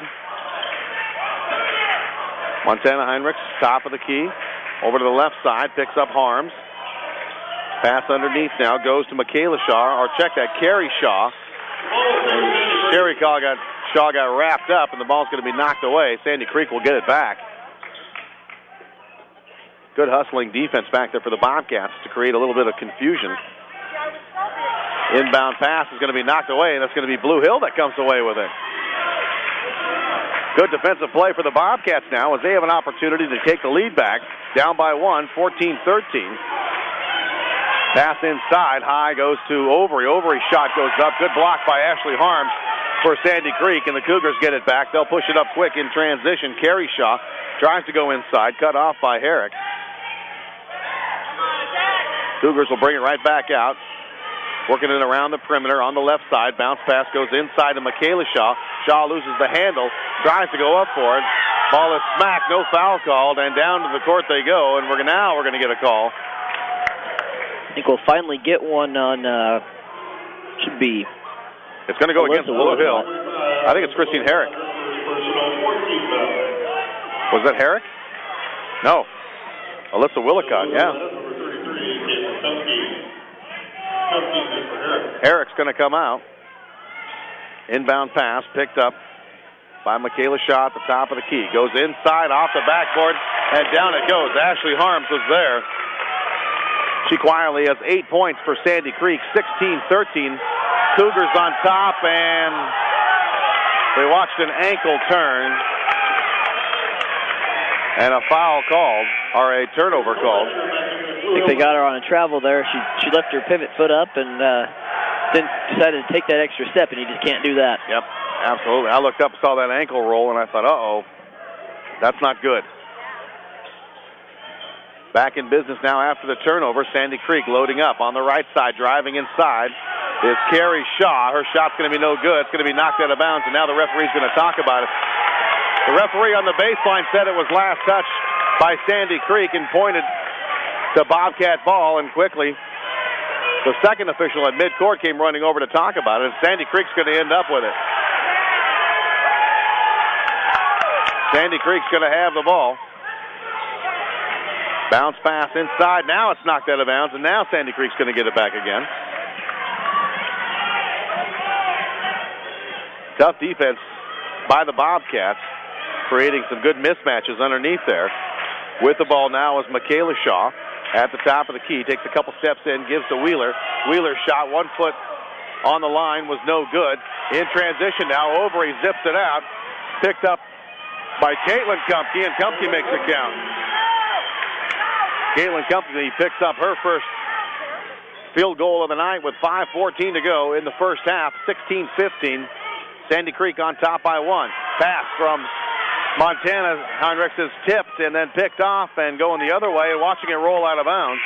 Montana Heinrichs, top of the key. Over to the left side, picks up Harms. Pass underneath now, goes to Michaela Shaw, or check that, Carrie Shaw. And Carrie Shaw got wrapped up, and the ball's going to be knocked away. Sandy Creek will get it back. Good hustling defense back there for the Bobcats to create a little bit of confusion. Inbound pass is going to be knocked away, and that's going to be Blue Hill that comes away with it. Good defensive play for the Bobcats now as they have an opportunity to take the lead back. Down by 1, 14-13. Pass inside, high goes to Overy. Overy's shot goes up. Good block by Ashley Harms for Sandy Creek, and the Cougars get it back. They'll push it up quick in transition. Carrie Shaw tries to go inside, cut off by Herrick. Cougars will bring it right back out. Working it around the perimeter on the left side. Bounce pass goes inside to Michaela Shaw. Shaw loses the handle, tries to go up for it. Ball is smacked, no foul called, and down to the court they go, and we're going to get a call. I think we'll finally get one on, should be... It's going to go against Blue Hill. I think it's Christine Herrick. Was that Herrick? No. Alyssa Willicott, yeah. Herrick's going to come out. Inbound pass picked up by Michaela Shaw at the top of the key. Goes inside, off the backboard, and down it goes. Ashley Harms was there. She quietly has 8 points for Sandy Creek, 16-13. Cougars on top, and they watched an ankle turn and a foul called, or a turnover called. I think they got her on a travel there. She left her pivot foot up and then decided to take that extra step, and you just can't do that. Yep, absolutely. I looked up, saw that ankle roll, and I thought, uh-oh, that's not good. Back in business now after the turnover. Sandy Creek loading up on the right side, driving inside is Carrie Shaw. Her shot's going to be no good. It's going to be knocked out of bounds, and now the referee's going to talk about it. The referee on the baseline said it was last touch by Sandy Creek and pointed to Bobcat ball, and quickly the second official at midcourt came running over to talk about it, and Sandy Creek's going to end up with it. Sandy Creek's going to have the ball. Bounce pass inside. Now it's knocked out of bounds, and now Sandy Creek's going to get it back again. Tough defense by the Bobcats, creating some good mismatches underneath there. With the ball now is Michaela Shaw at the top of the key. Takes a couple steps in, gives to Wheeler. Wheeler shot 1 foot on the line, was no good. In transition now, Overy zips it out. Picked up by Caitlin Kumpke, and Kumpke makes it count. Caitlin Kumpke picks up her first field goal of the night with 5:14 to go in the first half, 16-15. Sandy Creek on top by 1. Pass from Montana Heinrichs is tipped and then picked off and going the other way, and watching it roll out of bounds.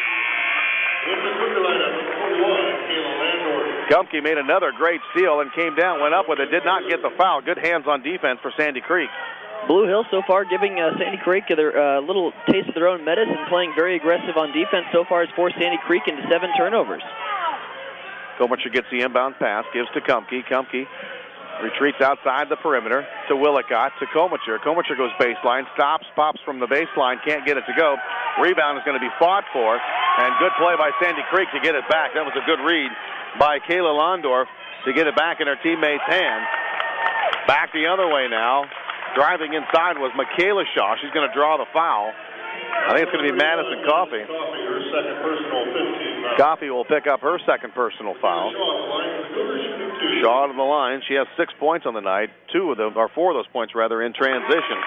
Kumpke made another great steal and came down, went up with it, did not get the foul. Good hands on defense for Sandy Creek. Blue Hill so far giving Sandy Creek a little taste of their own medicine, playing very aggressive on defense so far has forced Sandy Creek into 7 turnovers. Komacher gets the inbound pass, gives to Kumpke. Kumpke retreats outside the perimeter to Willicott, to Komacher. Komacher goes baseline, stops, pops from the baseline, can't get it to go. Rebound is going to be fought for, and good play by Sandy Creek to get it back. That was a good read by Kayla Londorf to get it back in her teammate's hands. Back the other way now. Driving inside was Michaela Shaw. She's going to draw the foul. I think it's going to be Madison Coffey. Coffey will pick up her second personal foul. Shaw to the line. She has 6 points on the night. 4 of those points rather, in transition.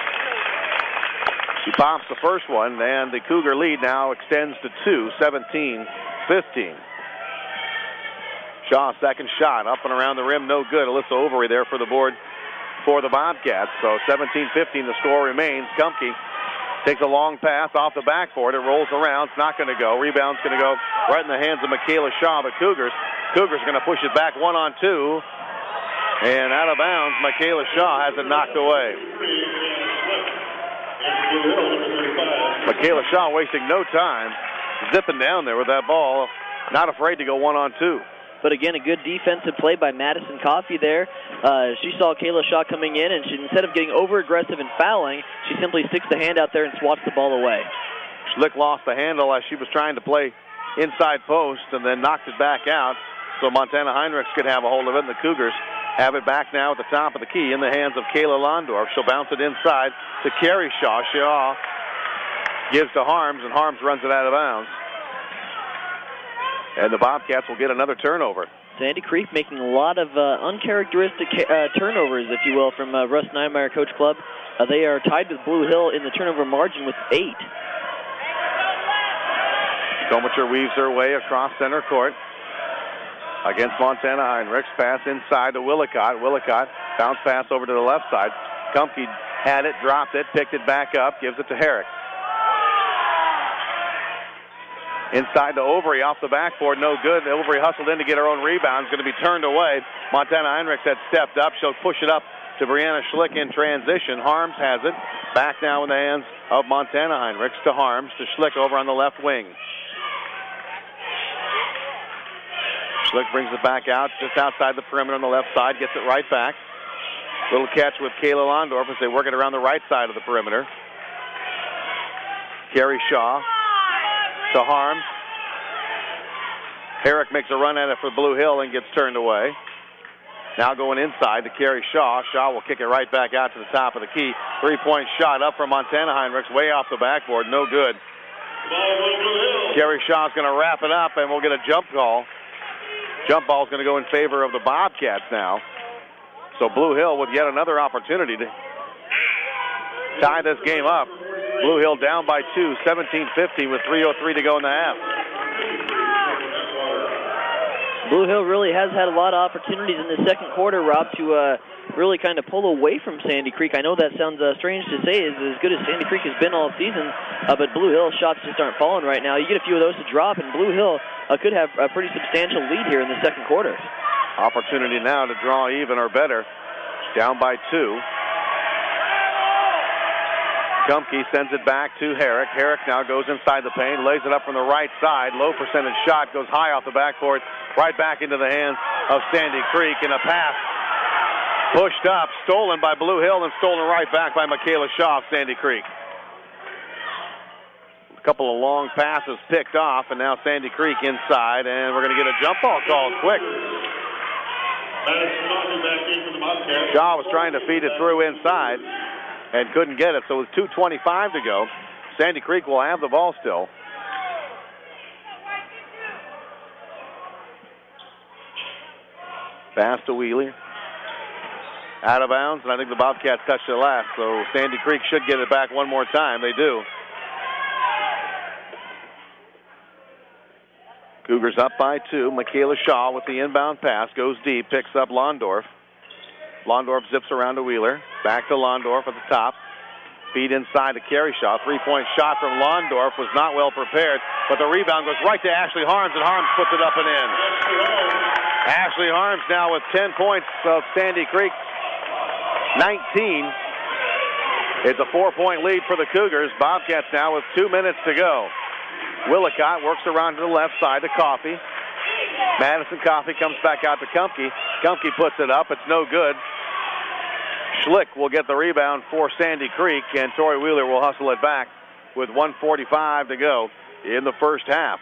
She pops the first one, and the Cougar lead now extends to 2, 17-15. Shaw, second shot, up and around the rim, no good. Alyssa Overy there for the board for the Bobcats. So 17-15, the score remains. Kumpke takes a long pass off the backboard. It rolls around. It's not going to go. Rebound's going to go right in the hands of Michaela Shaw. The Cougars going to push it back 1-on-2. And out of bounds, Michaela Shaw has it knocked away. Michaela Shaw wasting no time, zipping down there with that ball. Not afraid to go 1-on-2. But again, a good defensive play by Madison Coffey there. She saw Kayla Shaw coming in, and instead of getting over-aggressive and fouling, she simply sticks the hand out there and swats the ball away. Schlick lost the handle as she was trying to play inside post and then knocked it back out. So Montana Heinrichs could have a hold of it, and the Cougars have it back now at the top of the key in the hands of Kayla Londorf. She'll bounce it inside to Carrie Shaw. Shaw gives to Harms, and Harms runs it out of bounds. And the Bobcats will get another turnover. Sandy Creek making a lot of uncharacteristic turnovers, if you will, from Russ Niemeyer Coach Club. They are tied with Blue Hill in the turnover margin with 8. Komacher weaves her way across center court against Montana Heinrichs. Pass inside to Willicott. Willicott bounce pass over to the left side. Kumpke had it, dropped it, picked it back up, gives it to Herrick. Inside to Overy off the backboard, no good. Overy hustled in to get her own rebound. It's going to be turned away. Montana Heinrichs had stepped up. She'll push it up to Brianna Schlick in transition. Harms has it. Back now in the hands of Montana Heinrichs to Harms, to Schlick over on the left wing. Schlick brings it back out just outside the perimeter on the left side, gets it right back. Little catch with Kayla Londorf as they work it around the right side of the perimeter. Carrie Shaw to Harms. Herrick makes a run at it for Blue Hill and gets turned away. Now going inside to Carrie Shaw. Shaw will kick it right back out to the top of the key. 3-point shot up from Montana Heinrichs, way off the backboard, no good. Carrie Shaw's going to wrap it up, and we'll get a jump call. Jump ball's going to go in favor of the Bobcats now. So Blue Hill with yet another opportunity to tie this game up. Blue Hill down by 2, 17-15 with 3:03 to go in the half. Blue Hill really has had a lot of opportunities in the second quarter, Rob, to really kind of pull away from Sandy Creek. I know that sounds strange to say, as good as Sandy Creek has been all season, but Blue Hill shots just aren't falling right now. You get a few of those to drop, and Blue Hill could have a pretty substantial lead here in the second quarter. Opportunity now to draw even or better. Down by 2. Kumpke sends it back to Herrick. Herrick now goes inside the paint, lays it up from the right side. Low percentage shot, goes high off the backboard, right back into the hands of Sandy Creek. And a pass Pushed up, stolen by Blue Hill, and stolen right back by Michaela Shaw of Sandy Creek. A couple of long passes picked off, and now Sandy Creek inside, and we're going to get a jump ball called quick. Shaw was trying to feed it through inside and couldn't get it, so with 2:25 to go, Sandy Creek will have the ball still. Pass to Wheeler. Out of bounds, and I think the Bobcats touched it last, so Sandy Creek should get it back one more time. They do. Cougars up by 2. Michaela Shaw with the inbound pass. Goes deep, picks up Londorf. Londorf zips around to Wheeler. Back to Londorf at the top. Feed inside to Carey Shaw. Three-point shot from Londorf was not well prepared, but the rebound goes right to Ashley Harms, and Harms puts it up and in. Ashley Harms now with 10 points of Sandy Creek. 19. It's a 4-point lead for the Cougars. Bobcats now with 2 minutes to go. Willicott works around to the left side to Coffey. Madison Coffey comes back out to Kumpke. Kumpke puts it up. It's no good. Schlick will get the rebound for Sandy Creek, and Tori Wheeler will hustle it back with 1:45 to go in the first half.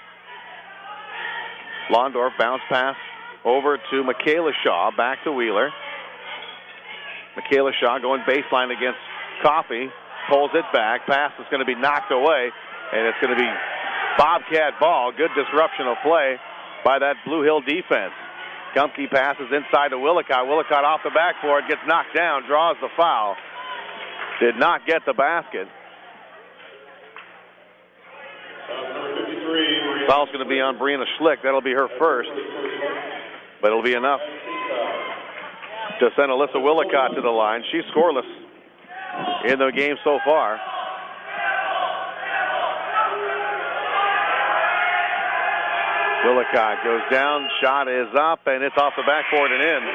Londorf bounce pass over to Michaela Shaw. Back to Wheeler. Michaela Shaw going baseline against Coffey. Pulls it back. Pass is going to be knocked away, and it's going to be Bobcat ball. Good disruption of play by that Blue Hill defense. Kumpke passes inside to Willicott. Willicott off the backboard, gets knocked down, draws the foul. Did not get the basket. Foul's going to be on Brianna Schlick. That'll be her first, but it'll be enough to send Alyssa Willicott to the line. She's scoreless in the game so far. Willicott goes down, shot is up, and it's off the backboard and in.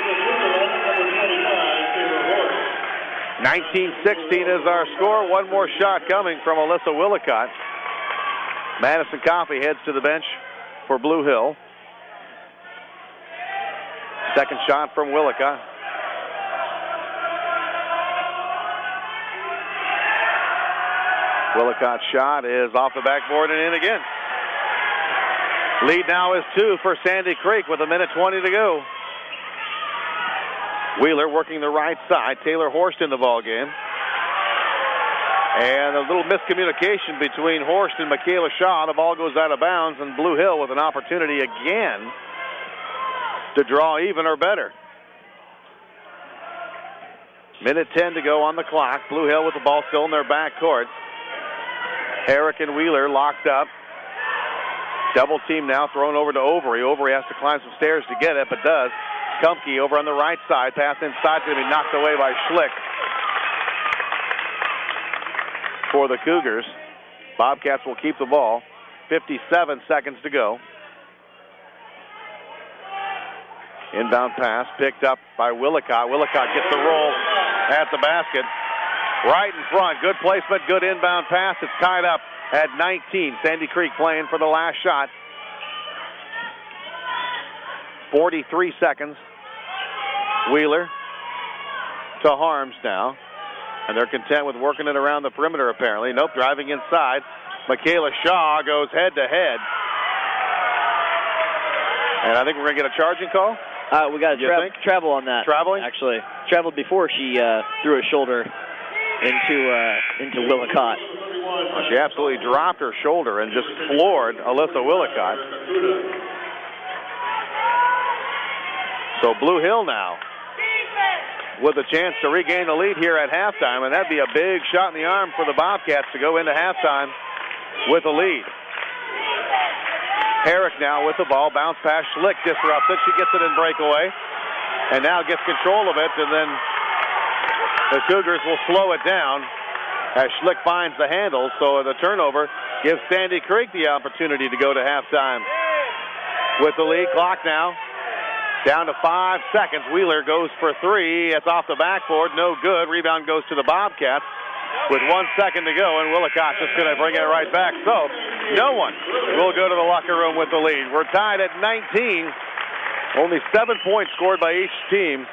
19-16 is our score. One more shot coming from Alyssa Willicott. Madison Coffey heads to the bench for Blue Hill. Second shot from Willicott. Willicott's shot is off the backboard and in again. Lead now is 2 for Sandy Creek with 1:20 to go. Wheeler working the right side. Taylor Horst in the ball game. And a little miscommunication between Horst and Michaela Shaw. The ball goes out of bounds, and Blue Hill with an opportunity again to draw even or better. 1:10 to go on the clock. Blue Hill with the ball still in their backcourt. Herrick and Wheeler locked up. Double team now thrown over to Overy. Overy has to climb some stairs to get it, but does. Kumpke over on the right side. Pass inside, going to be knocked away by Schlick for the Cougars. Bobcats will keep the ball. 57 seconds to go. Inbound pass picked up by Willicott. Willicott gets the roll at the basket. Right in front. Good placement, good inbound pass. It's tied up at 19. Sandy Creek playing for the last shot. 43 seconds. Wheeler to Harms now. And they're content with working it around the perimeter apparently. Nope, driving inside. Michaela Shaw goes head to head. And I think we're going to get a charging call. We got a travel on that. Traveling? Actually, traveled before she threw a shoulder into Willicott. Well, she absolutely dropped her shoulder and just floored Alyssa Willicott. So Blue Hill now with a chance to regain the lead here at halftime, and that'd be a big shot in the arm for the Bobcats to go into halftime with a lead. Herrick now with the ball. Bounce pass. Schlick disrupted. She gets it in breakaway. And now gets control of it. And then the Cougars will slow it down as Schlick finds the handle. So the turnover gives Sandy Creek the opportunity to go to halftime with the lead. Clock now down to 5 seconds. Wheeler goes for 3. It's off the backboard. No good. Rebound goes to the Bobcats with 1 second to go, and Willicott's just going to bring it right back. So no one will go to the locker room with the lead. We're tied at 19. Only 7 points scored by each team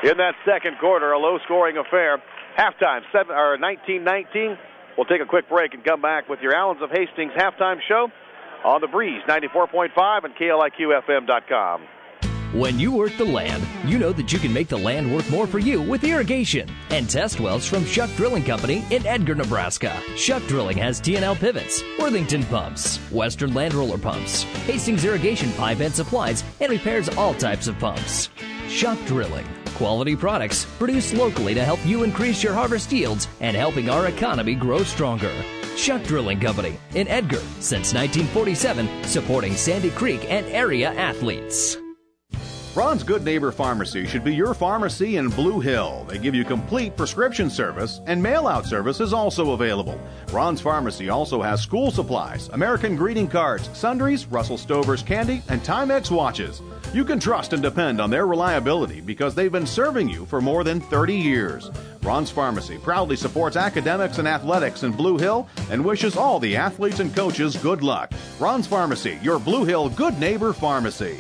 in that second quarter. A low-scoring affair. Halftime, 19-19. We'll take a quick break and come back with your Allens of Hastings halftime show on The Breeze, 94.5 and KLIQFM.com. When you work the land, you know that you can make the land work more for you with irrigation and test wells from Shuck Drilling Company in Edgar, Nebraska. Shuck Drilling has TNL pivots, Worthington pumps, Western Land Roller pumps, Hastings irrigation pipe and supplies, and repairs all types of pumps. Shuck Drilling. Quality products produced locally to help you increase your harvest yields and helping our economy grow stronger. Shuck Drilling Company in Edgar since 1947, supporting Sandy Creek and area athletes. Ron's Good Neighbor Pharmacy should be your pharmacy in Blue Hill. They give you complete prescription service, and mail-out service is also available. Ron's Pharmacy also has school supplies, American greeting cards, sundries, Russell Stover's candy, and Timex watches. You can trust and depend on their reliability because they've been serving you for more than 30 years. Ron's Pharmacy proudly supports academics and athletics in Blue Hill and wishes all the athletes and coaches good luck. Ron's Pharmacy, your Blue Hill Good Neighbor Pharmacy.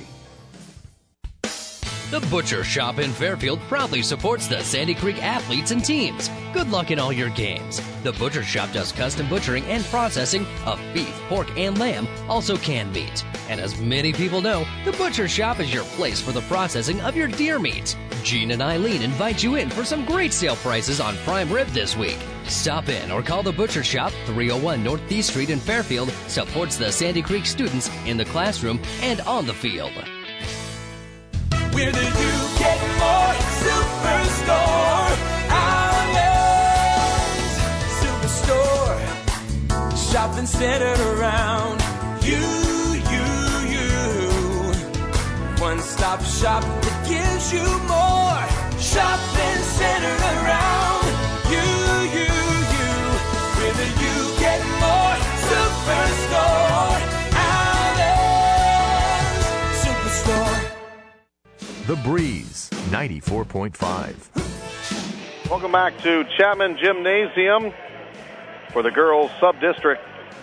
The Butcher Shop in Fairfield proudly supports the Sandy Creek athletes and teams. Good luck in all your games. The Butcher Shop does custom butchering and processing of beef, pork, and lamb, also canned meat. And as many people know, the Butcher Shop is your place for the processing of your deer meat. Gene and Eileen invite you in for some great sale prices on prime rib this week. Stop in or call the Butcher Shop, 301 Northeast Street in Fairfield. Supports the Sandy Creek students in the classroom and on the field. We're the You Get More Superstore. Allens Superstore. Shopping centered around you. One-stop shop that gives you more. Shopping centered around you. We're the You Get More Superstore. Allens Superstore. The Breeze, 94.5. Welcome back to Chapman Gymnasium for the girls' sub-district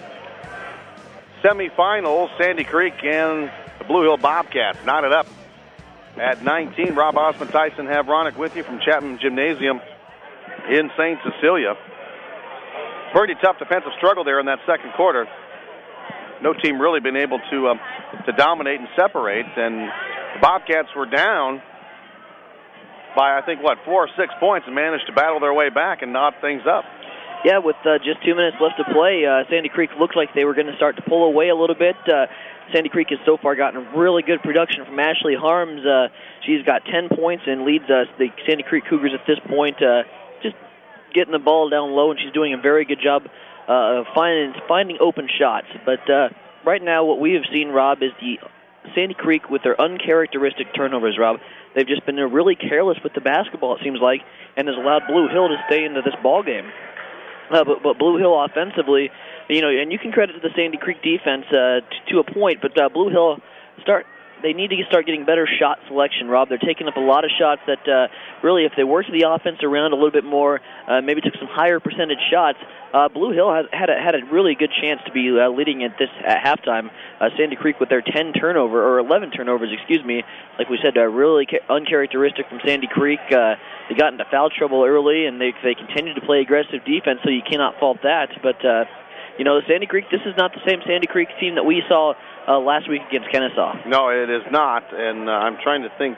semifinals. Sandy Creek and the Blue Hill Bobcats knotted up at 19. Rob Osmond, Tyson Havronic with you from Chapman Gymnasium in St. Cecilia. Pretty tough defensive struggle there in that second quarter. No team really been able to dominate and separate, and the Bobcats were down by, I think, 4 or 6 points and managed to battle their way back and knot things up. Yeah, with just 2 minutes left to play, Sandy Creek looked like they were going to start to pull away a little bit. Sandy Creek has so far gotten really good production from Ashley Harms. She's got 10 points and leads the Sandy Creek Cougars at this point, just getting the ball down low, and she's doing a very good job of finding open shots. But right now what we have seen, Rob, is the Sandy Creek with their uncharacteristic turnovers, Rob. They've just been really careless with the basketball, it seems like, and has allowed Blue Hill to stay into this ball game. But Blue Hill offensively, and you can credit to the Sandy Creek defense to a point, but Blue Hill they need to start getting better shot selection, Rob. They're taking up a lot of shots that really, if they worked the offense around a little bit more, maybe took some higher percentage shots, Blue Hill had a really good chance to be leading at halftime. Sandy Creek with their 11 turnovers, like we said, really uncharacteristic from Sandy Creek. They got into foul trouble early, and they continued to play aggressive defense, so you cannot fault that. But Sandy Creek, this is not the same Sandy Creek team that we saw last week against Kennesaw. No, it is not, and I'm trying to think.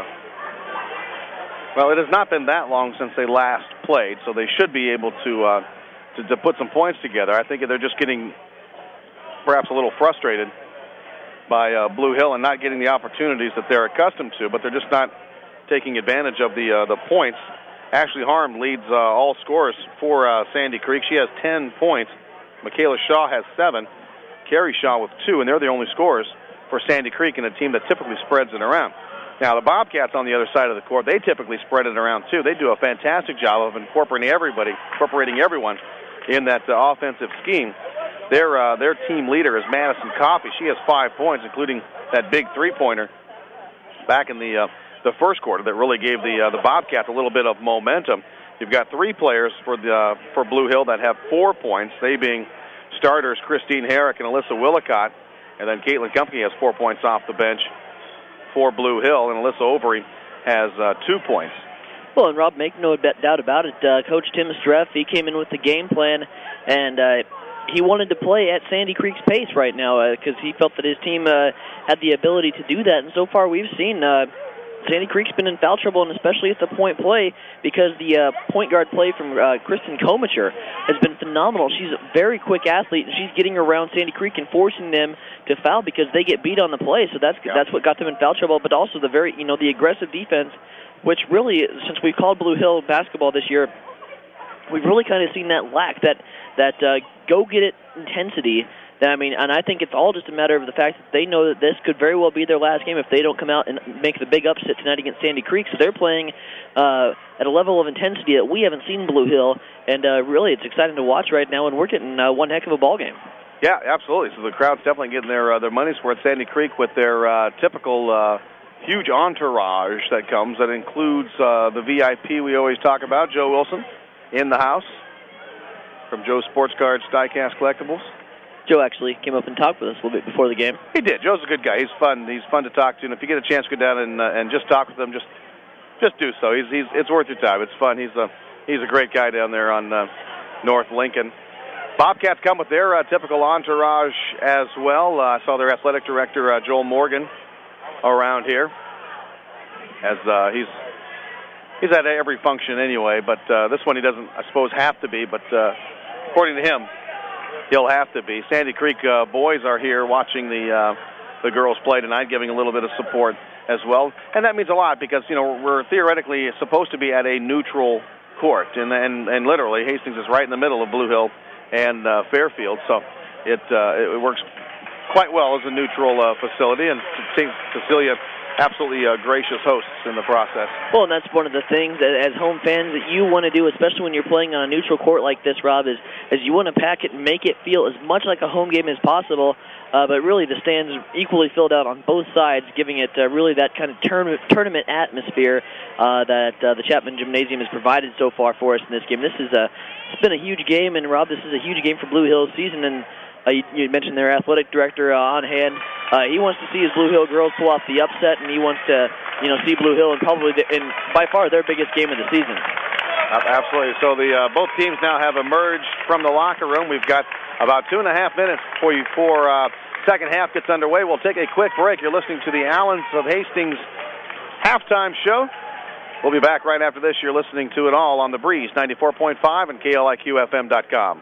It has not been that long since they last played, so they should be able to put some points together. I think they're just getting perhaps a little frustrated by Blue Hill and not getting the opportunities that they're accustomed to, but they're just not taking advantage of the points. Ashley Harm leads all scorers for Sandy Creek. She has 10 points. Michaela Shaw has 7. Carrie Shaw with 2, and they're the only scorers for Sandy Creek in a team that typically spreads it around. Now, the Bobcats on the other side of the court, they typically spread it around too. They do a fantastic job of incorporating everyone in that offensive scheme. Their team leader is Madison Coffey. She has 5 points, including that big three-pointer back in the first quarter that really gave the Bobcats a little bit of momentum. You've got 3 players for Blue Hill that have 4 points, they being starters Christine Herrick and Alyssa Willicott, and then Caitlin Kumpke has 4 points off the bench for Blue Hill, and Alyssa Overy has 2 points. Well, and Rob, make no doubt about it, Coach Tim Streff, he came in with the game plan, and he wanted to play at Sandy Creek's pace right now because he felt that his team had the ability to do that. And so far we've seen Sandy Creek's been in foul trouble, and especially at the point play, because the point guard play from Kristen Komacher has been phenomenal. She's a very quick athlete, and she's getting around Sandy Creek and forcing them to foul because they get beat on the play. So that's what got them in foul trouble. But also the aggressive defense, which really, since we called Blue Hill basketball this year, we've really kind of seen that lack, that go-get-it intensity. And I think it's all just a matter of the fact that they know that this could very well be their last game if they don't come out and make the big upset tonight against Sandy Creek. So they're playing at a level of intensity that we haven't seen Blue Hill, and really it's exciting to watch right now, and we're getting one heck of a ball game. Yeah, absolutely. So the crowd's definitely getting their money's worth. Sandy Creek with their typical huge entourage that comes. That includes the VIP we always talk about, Joe Wilson, in the house from Joe's Sports Cards Diecast Collectibles. Joe actually came up and talked with us a little bit before the game. He did. Joe's a good guy. He's fun. He's fun to talk to. And if you get a chance to go down and just talk with him, just do so. It's worth your time. It's fun. He's a great guy down there on North Lincoln. Bobcats come with their typical entourage as well. I saw their athletic director Joel Morgan around here, as he's at every function anyway. But this one he doesn't, I suppose, have to be. But according to him, he'll have to be. Sandy Creek boys are here watching the girls play tonight, giving a little bit of support as well. And that means a lot because, we're theoretically supposed to be at a neutral court. And literally, Hastings is right in the middle of Blue Hill and Fairfield. So it works quite well as a neutral facility. And St. Cecilia, absolutely gracious hosts in the process. Well, and that's one of the things as home fans that you want to do, especially when you're playing on a neutral court like this, Rob, is you want to pack it and make it feel as much like a home game as possible, but really the stands equally filled out on both sides, giving it really that kind of tournament atmosphere that the Chapman Gymnasium has provided so far for us in this game. It's been a huge game, and Rob, this is a huge game for Blue Hill's season, and you mentioned their athletic director on hand. He wants to see his Blue Hill girls pull off the upset, and he wants to, see Blue Hill in by far their biggest game of the season. Absolutely. So the both teams now have emerged from the locker room. We've got about 2.5 minutes before second half gets underway. We'll take a quick break. You're listening to the Allens of Hastings halftime show. We'll be back right after this. You're listening to it all on the Breeze 94.5 and KLIQFM.com.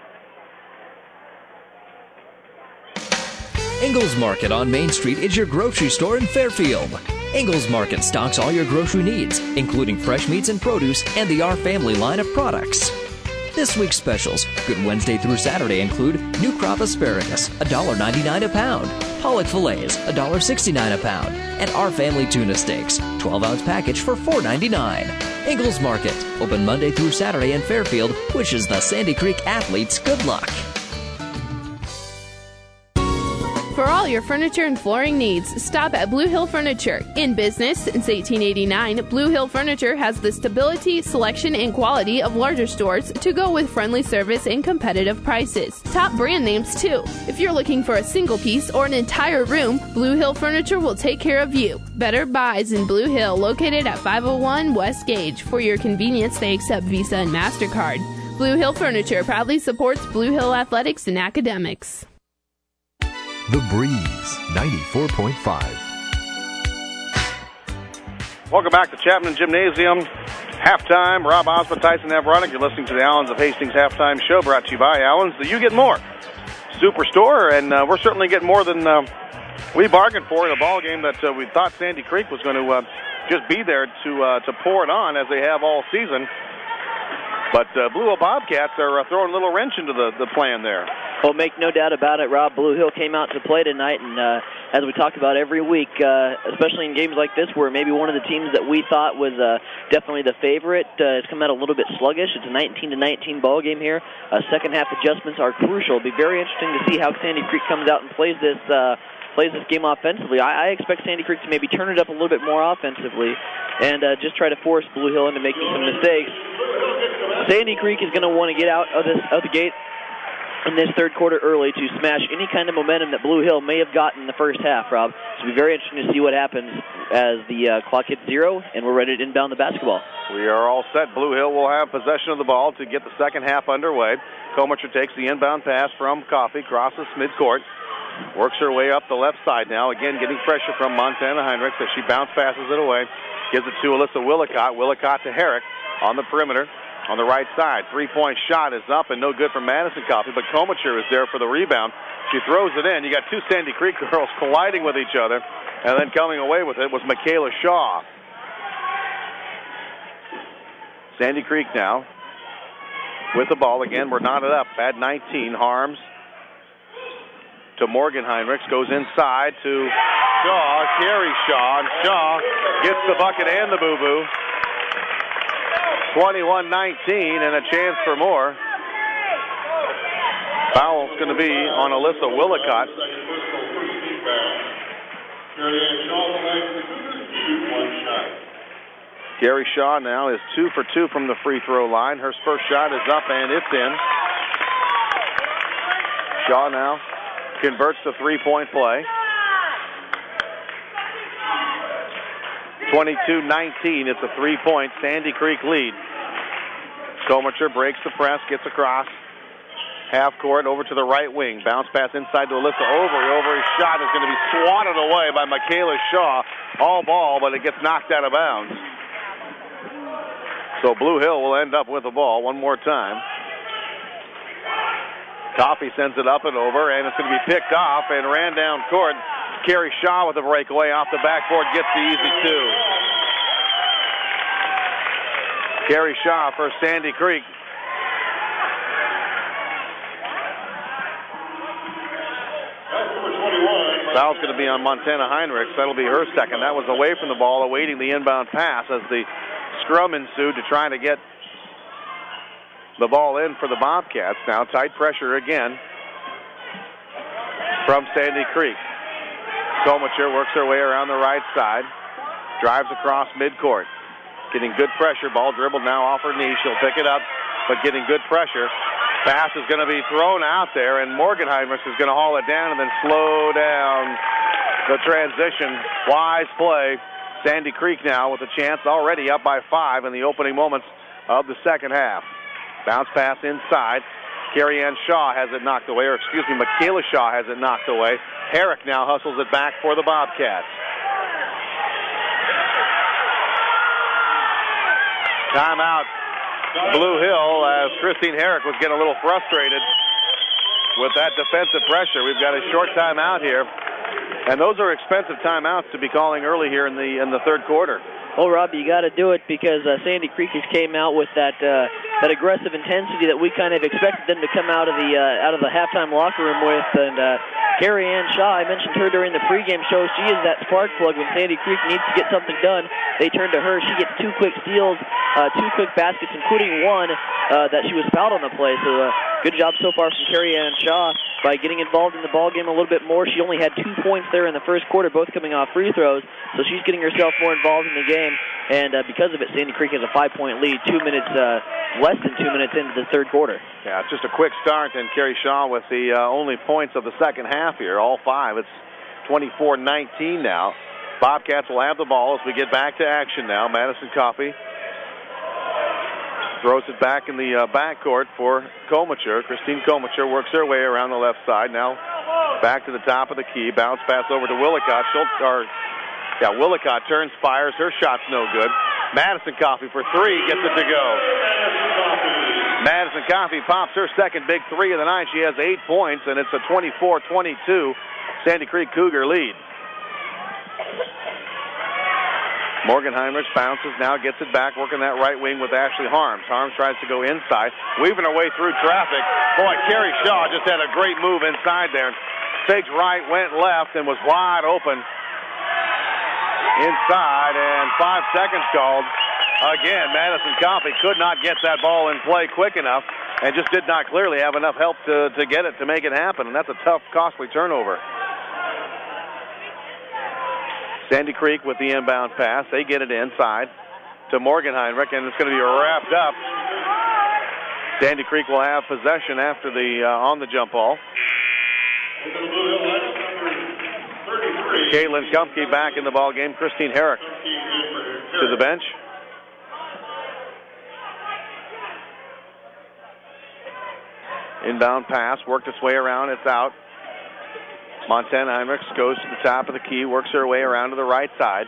Ingles Market on Main Street is your grocery store in Fairfield. Ingles Market stocks all your grocery needs, including fresh meats and produce and the Our Family line of products. This week's specials, Good Wednesday through Saturday, include new crop asparagus, $1.99 a pound, pollock fillets, $1.69 a pound, and Our Family tuna steaks, 12-ounce package for $4.99. Ingles Market, open Monday through Saturday in Fairfield, wishes the Sandy Creek athletes good luck. For all your furniture and flooring needs, stop at Blue Hill Furniture. In business since 1889, Blue Hill Furniture has the stability, selection, and quality of larger stores to go with friendly service and competitive prices. Top brand names, too. If you're looking for a single piece or an entire room, Blue Hill Furniture will take care of you. Better Buys in Blue Hill, located at 501 West Gage. For your convenience, they accept Visa and MasterCard. Blue Hill Furniture proudly supports Blue Hill athletics and academics. The Breeze 94.5. Welcome back to Chapman Gymnasium. Halftime. Rob Osmond, Tyson Avronic. You're listening to the Allens of Hastings halftime show, brought to you by Allens. You get more. Superstore, and we're certainly getting more than we bargained for in a ball game that we thought Sandy Creek was going to just be there to pour it on, as they have all season. But Blue Hill Bobcats are throwing a little wrench into the plan there. Well, make no doubt about it, Rob. Blue Hill came out to play tonight, and as we talk about every week, especially in games like this where maybe one of the teams that we thought was definitely the favorite has come out a little bit sluggish. It's a 19-19 ball game here. Second half adjustments are crucial. It'll be very interesting to see how Sandy Creek comes out and plays this game offensively. I expect Sandy Creek to maybe turn it up a little bit more offensively and just try to force Blue Hill into making some mistakes. Sandy Creek is going to want to get out of the gate in this third quarter early to smash any kind of momentum that Blue Hill may have gotten in the first half, Rob. So it'll be very interesting to see what happens as the clock hits 0 and we're ready to inbound the basketball. We are all set. Blue Hill will have possession of the ball to get the second half underway. Komicher takes the inbound pass from Coffey, crosses midcourt, works her way up the left side now. Again, getting pressure from Montana Heinrichs as she bounce passes it away. Gives it to Alyssa Willicott. Willicott to Herrick on the perimeter on the right side. Three-point shot is up and no good for Madison Coffey, but Komicher is there for the rebound. She throws it in. You got two Sandy Creek girls colliding with each other, and then coming away with it was Michaela Shaw. Sandy Creek now with the ball again. We're knotted up at 19. Harms to Morgan Heinrichs, goes inside to Shaw, Carrie Shaw, and Shaw gets the bucket and the boo-boo. 21-19 and a chance for more. Foul's going to be on Alyssa Willicott. Carrie Shaw now is 2 for 2 from the free throw line. Her first shot is up and it's in. Shaw now converts the three-point play. 22-19. It's a three-point Sandy Creek lead. Komicher breaks the press, gets across half court over to the right wing. Bounce pass inside to Alyssa Overy. Overy's shot is going to be swatted away by Michaela Shaw. All ball, but it gets knocked out of bounds. So Blue Hill will end up with the ball one more time. Coffey sends it up and over, and it's going to be picked off and ran down court. Carrie Shaw with a breakaway off the backboard, gets the easy two. Carrie Shaw for Sandy Creek. Foul's going to be on Montana Heinrichs. That'll be her second. That was away from the ball, awaiting the inbound pass as the scrum ensued to try to get the ball in for the Bobcats. Now tight pressure again from Sandy Creek. Komicher works her way around the right side, drives across midcourt, getting good pressure. Ball dribbled now off her knee. She'll pick it up, but getting good pressure. Pass is going to be thrown out there, and Morgan Heinrichs is going to haul it down and then slow down the transition. Wise play. Sandy Creek now with a chance, already up by 5 in the opening moments of the second half. Bounce pass inside. Carrie Ann Shaw has it knocked away, or excuse me, Michaela Shaw has it knocked away. Herrick now hustles it back for the Bobcats. Timeout, Blue Hill, as Christine Herrick was getting a little frustrated with that defensive pressure. We've got a short timeout here, and those are expensive timeouts to be calling early here in the third quarter. Well, Rob, you got to do it because Sandy Creek has came out with that aggressive intensity that we kind of expected them to come out of the halftime locker room with. And Carrie Ann Shaw, I mentioned her during the pregame show. She is that spark plug when Sandy Creek needs to get something done. They turn to her. She gets 2 quick steals, 2 quick baskets, including one that she was fouled on the play. So good job so far from Carrie Ann Shaw by getting involved in the ball game a little bit more. She only had 2 points there in the first quarter, both coming off free throws. So she's getting herself more involved in the game. And because of it, Sandy Creek has a 5-point lead, less than 2 minutes into the third quarter. Yeah, it's just a quick start, and Carrie Shaw with the only points of the second half here, all 5. It's 24-19 now. Bobcats will have the ball as we get back to action now. Madison Coffey throws it back in the backcourt for Komicher. Christine Komicher works her way around the left side. Now back to the top of the key. Bounce pass over to Willicott. Willicott turns, fires. Her shot's no good. Madison Coffey for 3, gets it to go. Madison Coffey pops her second big 3 of the night. She has 8 points, and it's a 24-22 Sandy Creek Cougar lead. Morgan Heinrichs bounces, now gets it back, working that right wing with Ashley Harms. Harms tries to go inside, weaving her way through traffic. Boy, Carrie Shaw just had a great move inside there. Faked right, went left, and was wide open inside, and 5 seconds called. Again, Madison Coffey could not get that ball in play quick enough and just did not clearly have enough help to get it, to make it happen, and that's a tough, costly turnover. Sandy Creek with the inbound pass. They get it inside to Morgan Heinrich, and it's going to be wrapped up. Sandy Creek will have possession after the on the jump ball. Caitlin Kumpke back in the ball game. Christine Herrick to the bench. Inbound pass, worked its way around, it's out. Montana Heinrichs goes to the top of the key, works her way around to the right side.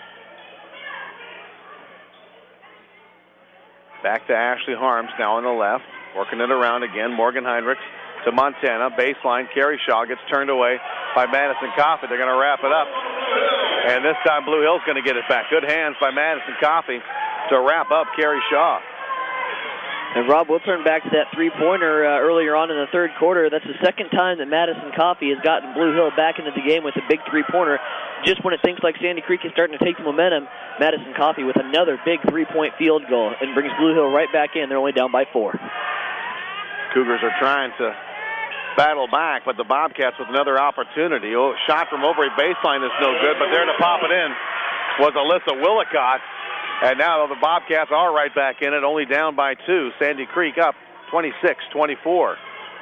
Back to Ashley Harms now on the left, working it around again. Morgan Heinrichs to Montana, baseline. Carrie Shaw gets turned away by Madison Coffey. They're going to wrap it up. And this time Blue Hill's going to get it back. Good hands by Madison Coffey to wrap up Carrie Shaw. And Rob, we'll turn back to that three-pointer earlier on in the third quarter. That's the second time that Madison Coffey has gotten Blue Hill back into the game with a big three-pointer. Just when it thinks like Sandy Creek is starting to take the momentum, Madison Coffey with another big three-point field goal and brings Blue Hill right back in. They're only down by 4. Cougars are trying to battle back, but the Bobcats with another opportunity. Oh, shot from over a baseline is no good, but there to pop it in was Alyssa Willicott. And now the Bobcats are right back in it, only down by 2. Sandy Creek up 26-24.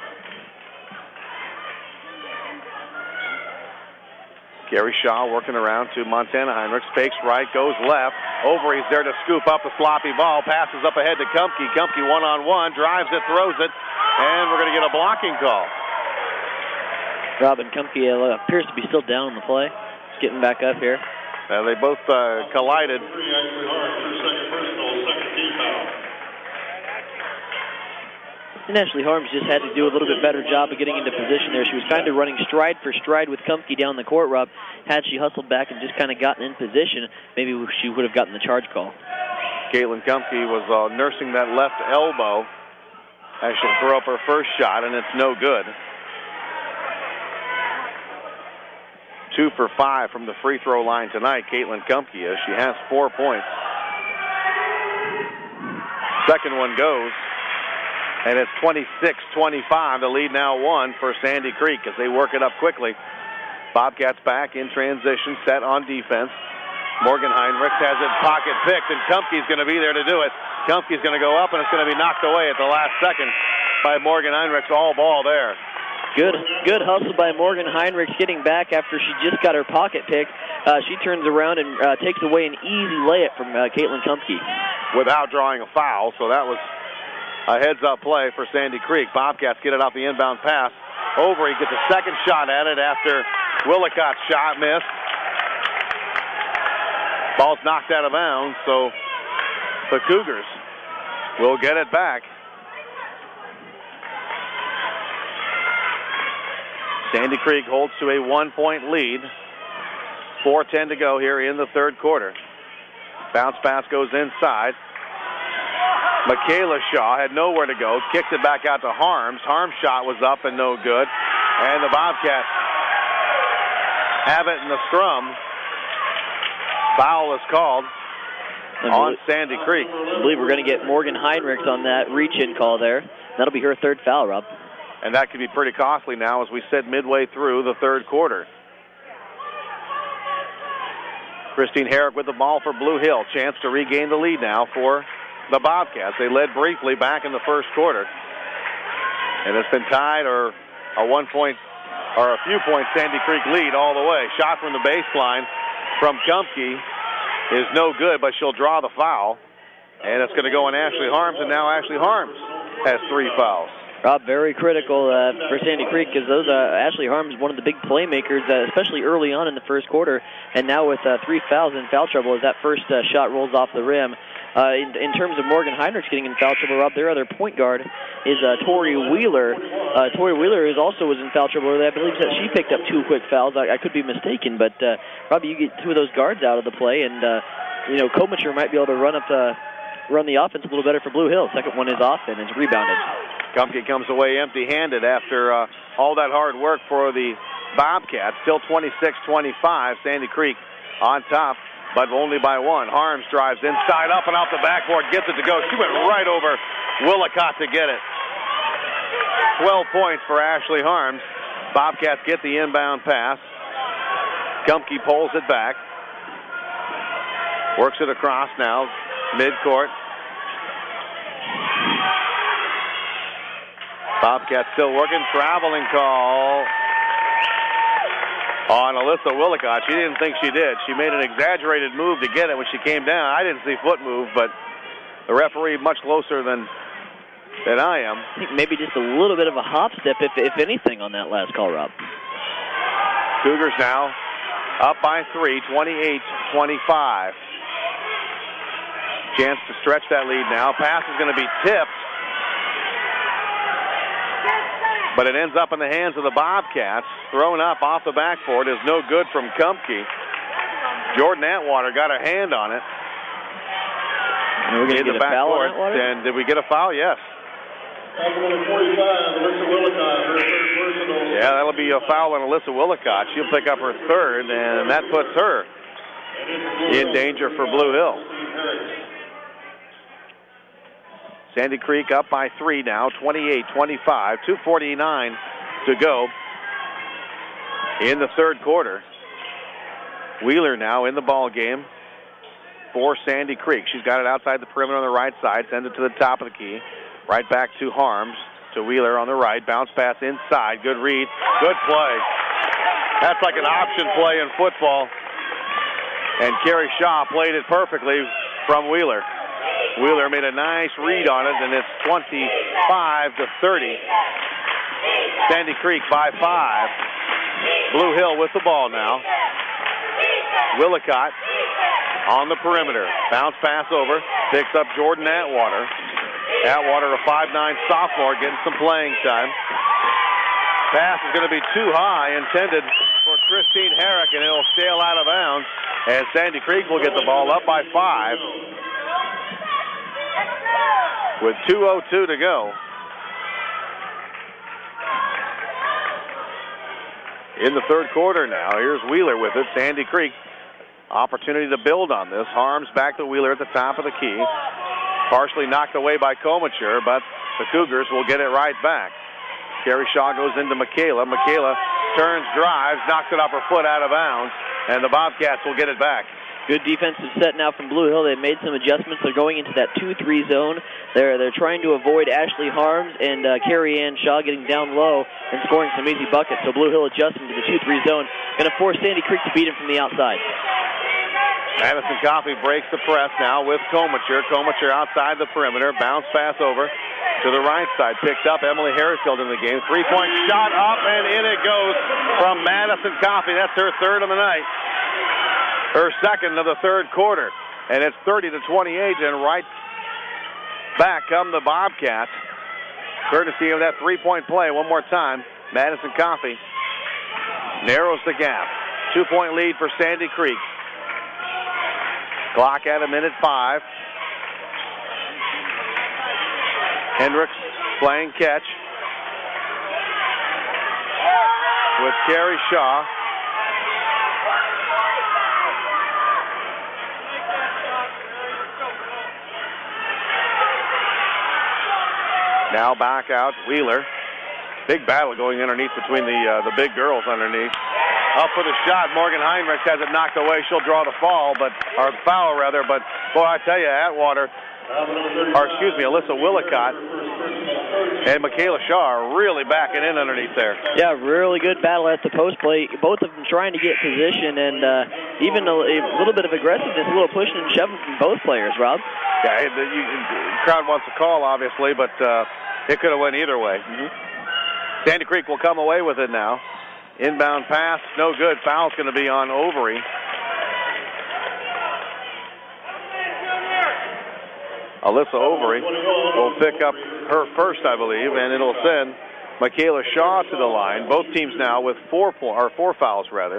Carrie Shaw working around to Montana Heinrichs. Fakes right, goes left. Overeem there to scoop up the sloppy ball. Passes up ahead to Kumpke. Kumpke one-on-one, drives it, throws it, and we're going to get a blocking call. Robin Kumpke appears to be still down on the play. Just getting back up here. They both collided. And Ashley Harms just had to do a little bit better job of getting into position there. She was kind of running stride for stride with Kumpke down the court, Rob. Had she hustled back and just kind of gotten in position, maybe she would have gotten the charge call. Caitlin Kumpke was nursing that left elbow as she'll throw up her first shot, and it's no good. 2 for 5 from the free throw line tonight, Caitlin Kumpke is. She has 4 points. Second one goes, and it's 26-25. The lead now 1 for Sandy Creek as they work it up quickly. Bobcats back in transition, set on defense. Morgan Heinrichs has it pocket picked, and Kumpke's going to be there to do it. Kumpke's going to go up, and it's going to be knocked away at the last second by Morgan Heinrichs. All ball there. Good hustle by Morgan Heinrichs getting back after she just got her pocket pick. She turns around and takes away an easy layup from Caitlin Kumpke. Without drawing a foul, so that was a heads-up play for Sandy Creek. Bobcats get it off the inbound pass. Overeem gets a second shot at it after Willicott's shot missed. Ball's knocked out of bounds, so the Cougars will get it back. Sandy Creek holds to a 1-point lead. 4:10 to go here in the third quarter. Bounce pass goes inside. Michaela Shaw had nowhere to go. Kicked it back out to Harms. Harms' shot was up and no good. And the Bobcats have it in the scrum. Foul is called on Sandy Creek. I believe we're going to get Morgan Heinrichs on that reach-in call there. That'll be her third foul, Rob. And that could be pretty costly now, as we said, midway through the third quarter. Christine Herrick with the ball for Blue Hill. Chance to regain the lead now for the Bobcats. They led briefly back in the first quarter. And it's been tied or a 1-point or a few point Sandy Creek lead all the way. Shot from the baseline from Kumpke is no good, but she'll draw the foul. And it's going to go on Ashley Harms, and now Ashley Harms has 3 fouls. Rob, very critical for Sandy Creek because those Ashley Harms, one of the big playmakers, especially early on in the first quarter, and now with 3 fouls in foul trouble as that first shot rolls off the rim. In terms of Morgan Heinrichs getting in foul trouble, Rob, their other point guard is Tori Wheeler. Tori Wheeler also was in foul trouble. I believe that she picked up 2 quick fouls. I could be mistaken, but Rob, you get 2 of those guards out of the play, and Komicher might be able to run the offense a little better for Blue Hill. Second one is off and is rebounded. Kumpke comes away empty-handed after all that hard work for the Bobcats. Still 26-25. Sandy Creek on top, but only by 1. Harms drives inside, up and off the backboard, gets it to go. She went right over Willicott to get it. 12 points for Ashley Harms. Bobcats get the inbound pass. Kumpke pulls it back. Works it across now, midcourt. Bobcats still working. Traveling call on Alyssa Willicott. She didn't think she did. She made an exaggerated move to get it when she came down. I didn't see foot move, but the referee much closer than I am. I think maybe just a little bit of a hop step, if anything, on that last call, Rob. Cougars now up by 3, 28-25. Chance to stretch that lead now. Pass is going to be tipped, but it ends up in the hands of the Bobcats. Thrown up off the backboard is no good from Kumpke. Jordan Atwater got her hand on it. And we're going to get a foul on Atwater? And did we get a foul? Yes. Yeah, that'll be a foul on Alyssa Willicott. She'll pick up her third, and that puts her in danger for Blue Hill. Sandy Creek up by 3 now, 28-25, 2:49 to go in the third quarter. Wheeler now in the ball game for Sandy Creek. She's got it outside the perimeter on the right side, sends it to the top of the key. Right back to Harms, to Wheeler on the right. Bounce pass inside. Good read. Good play. That's like an option play in football. And Carrie Shaw played it perfectly from Wheeler. Wheeler made a nice read on it, and it's 25-30. Sandy Creek by 5. Blue Hill with the ball now. Willicott on the perimeter. Bounce pass over. Picks up Jordan Atwater. Atwater, a 5'9" sophomore, getting some playing time. Pass is going to be too high, intended for Christine Herrick, and it'll sail out of bounds. And Sandy Creek will get the ball up by 5. With 2:02 to go. In the third quarter now. Here's Wheeler with it. Sandy Creek, opportunity to build on this. Harms back to Wheeler at the top of the key. Partially knocked away by Comature, but the Cougars will get it right back. Carrie Shaw goes into Michaela. Michaela turns, drives, knocks it off her foot out of bounds, and the Bobcats will get it back. Good defensive set now from Blue Hill. They've made some adjustments. They're going into that 2-3 zone. They're trying to avoid Ashley Harms and Carrie Ann Shaw getting down low and scoring some easy buckets. So Blue Hill adjusting to the 2-3 zone. Going to force Sandy Creek to beat him from the outside. Madison Coffey breaks the press now with Comature. Comature outside the perimeter. Bounce pass over to the right side. Picked up. Emily Harrisfield in the game. 3-point shot up, and in it goes from Madison Coffey. That's her third of the night. Her second of the third quarter. And it's 30-28, and right back come the Bobcats. Courtesy of that three-point play. One more time. Madison Coffey narrows the gap. 2-point lead for Sandy Creek. Clock at 1:05. Hendricks playing catch with Carrie Shaw. Now back out Wheeler. Big battle going underneath between the big girls underneath. Up for the shot. Morgan Heinrich has it knocked away. She'll draw the foul, or the foul rather. But boy, I tell you, Atwater, Alyssa Willicott and Michaela Shaw are really backing in underneath there. Yeah, really good battle at the post play. Both of them trying to get position, and even a little bit of aggressiveness, a little pushing and shoving from both players. Rob. Yeah, the crowd wants a call, obviously, but it could have went either way. Sandy Creek will come away with it now. Inbound pass, no good. Foul's going to be on Overy. Alyssa Overy will pick up her first, I believe, and it'll send Michaela Shaw to the line. Both teams now with four fouls, rather.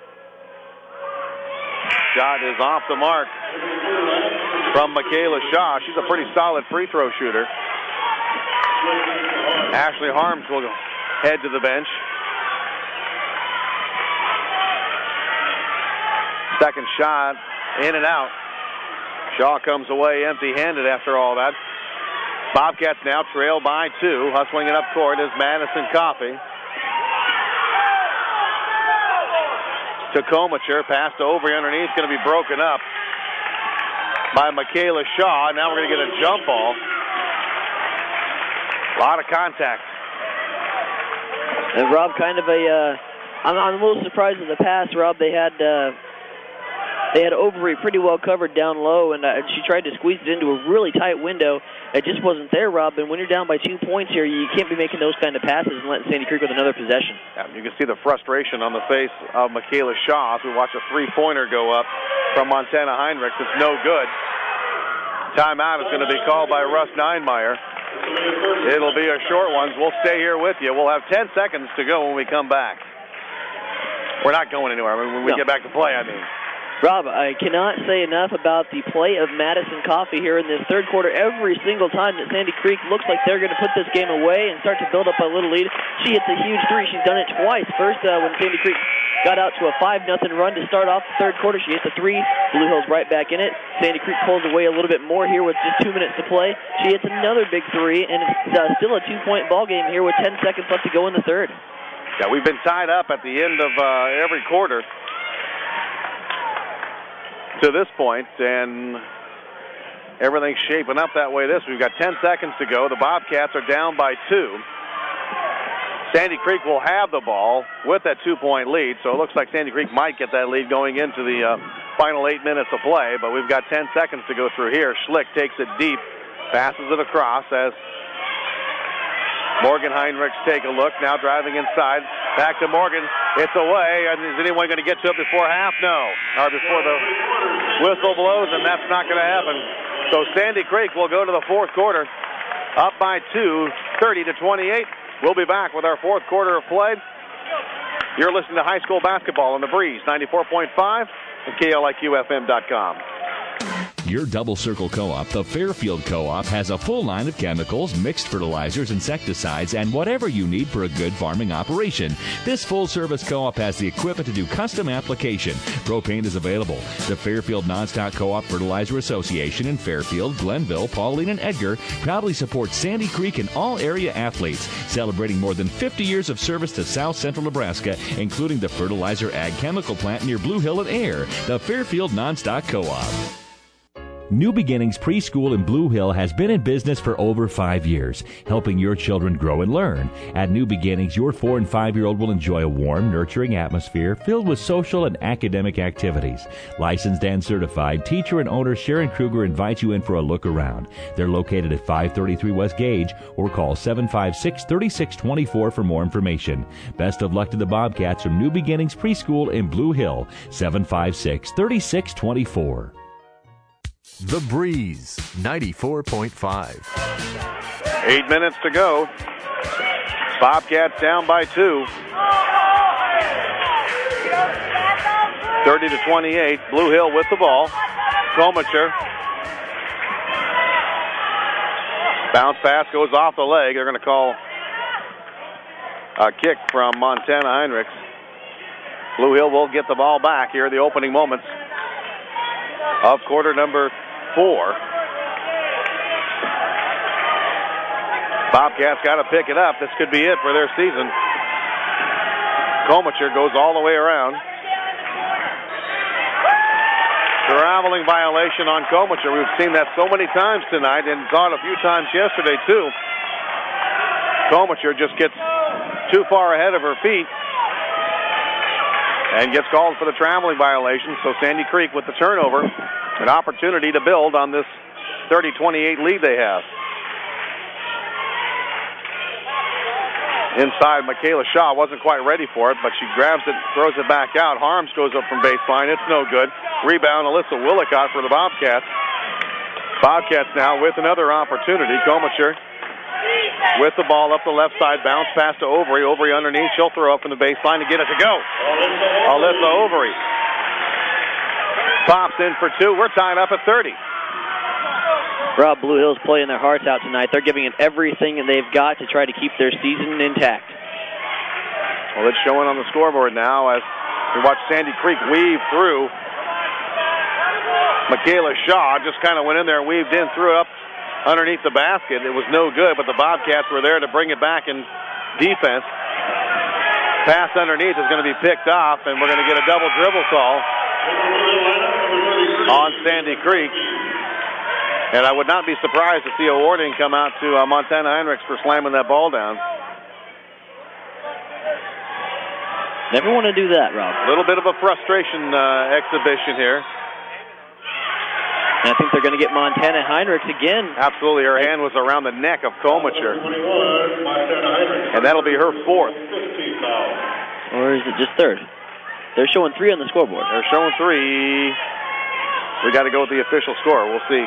Shot is off the mark from Michaela Shaw. She's a pretty solid free throw shooter. Ashley Harms will head to the bench. Second shot, in and out. Shaw comes away empty-handed after all that. Bobcats now trail by 2. Hustling it up court is Madison Coffey. To Comature, pass to Overy underneath, going to be broken up by Michaela Shaw. Now we're going to get a jump ball. A lot of contact And Rob, kind of I'm a little surprised at the pass, Rob. They had Overy pretty well covered down low, and she tried to squeeze it into a really tight window. It just wasn't there, Rob. And when you're down by 2 points here, you can't be making those kind of passes and letting Sandy Creek with another possession. Yeah, you can see the frustration on the face of Michaela Shaw as we watch a three-pointer go up from Montana Heinrichs. It's no good. Timeout is going to be called by Russ Ninemeyer. It'll be a short one. We'll stay here with you. We'll have 10 seconds to go when we come back. We're not going anywhere. When we get back to play, I mean. Rob, I cannot say enough about the play of Madison Coffey here in this third quarter. Every single time that Sandy Creek looks like they're going to put this game away and start to build up a little lead, she hits a huge three. She's done it twice. First, when Sandy Creek got out to a 5-0 run to start off the third quarter, she hits a three. Blue Hills right back in it. Sandy Creek pulls away a little bit more here with just 2 minutes to play. She hits another big three, and it's still a 2-point ball game here with 10 seconds left to go in the third. Yeah, we've been tied up at the end of every quarter to this point, and everything's shaping up that way. We've got 10 seconds to go. The Bobcats are down by 2. Sandy Creek will have the ball with that 2-point lead, so it looks like Sandy Creek might get that lead going into the final 8 minutes of play, but we've got 10 seconds to go through here. Schlick takes it deep, passes it across as Morgan Heinrichs take a look, now driving inside. Back to Morgan. It's away. And is anyone going to get to it before half? No. Or before the whistle blows, and that's not going to happen. So Sandy Creek will go to the fourth quarter up by 2, 30-28. We'll be back with our fourth quarter of play. You're listening to high school basketball on the Breeze, 94.5 and KLIQFM.com. Your Double Circle Co-op, the Fairfield Co-op, has a full line of chemicals, mixed fertilizers, insecticides, and whatever you need for a good farming operation. This full-service co-op has the equipment to do custom application. Propane is available. The Fairfield Nonstock Co-op Fertilizer Association in Fairfield, Glenville, Pauline, and Edgar proudly supports Sandy Creek and all area athletes, celebrating more than 50 years of service to South Central Nebraska, including the fertilizer ag chemical plant near Blue Hill and Air. The Fairfield Nonstock Co-op. New Beginnings Preschool in Blue Hill has been in business for over 5 years, helping your children grow and learn. At New Beginnings, your 4- and 5-year-old will enjoy a warm, nurturing atmosphere filled with social and academic activities. Licensed and certified, teacher and owner Sharon Kruger invites you in for a look around. They're located at 533 West Gage, or call 756-3624 for more information. Best of luck to the Bobcats from New Beginnings Preschool in Blue Hill, 756-3624. The Breeze, 94.5. 8 minutes to go. Bobcats down by 2. 30-28. Blue Hill with the ball. Komacher. Bounce pass goes off the leg. They're going to call a kick from Montana Heinrichs. Blue Hill will get the ball back here in the opening moments of quarter number 4. Bobcats got to pick it up. This could be it for their season. Komacher goes all the way around. Traveling violation on Komacher. We've seen that so many times tonight and saw it a few times yesterday too. Komacher just gets too far ahead of her feet and gets called for the traveling violation. So Sandy Creek with the turnover, an opportunity to build on this 30-28 lead they have. Inside, Michaela Shaw wasn't quite ready for it, but she grabs it, throws it back out. Harms goes up from baseline. It's no good. Rebound, Alyssa Willicott for the Bobcats. Bobcats now with another opportunity. Komacher with the ball up the left side. Bounce pass to Overy. Overy underneath. She'll throw up from the baseline to get it to go. Alyssa Overy pops in for 2. We're tied up at 30. Rob, Blue Hill's playing their hearts out tonight. They're giving it everything that they've got to try to keep their season intact. Well, it's showing on the scoreboard now as we watch Sandy Creek weave through. Michaela Shaw just kind of went in there and weaved in, threw it up underneath the basket. It was no good, but the Bobcats were there to bring it back in defense. Pass underneath is going to be picked off, and we're going to get a double dribble call on Sandy Creek. And I would not be surprised to see a warning come out to Montana Heinrichs for slamming that ball down. Never want to do that, Rob. A little bit of a frustration exhibition here. And I think they're going to get Montana Heinrichs again. Absolutely. Her hand was around the neck of Komicher. And that'll be her fourth. Or is it just third? They're showing 3 on the scoreboard. They're showing 3. We got to go with the official score. We'll see.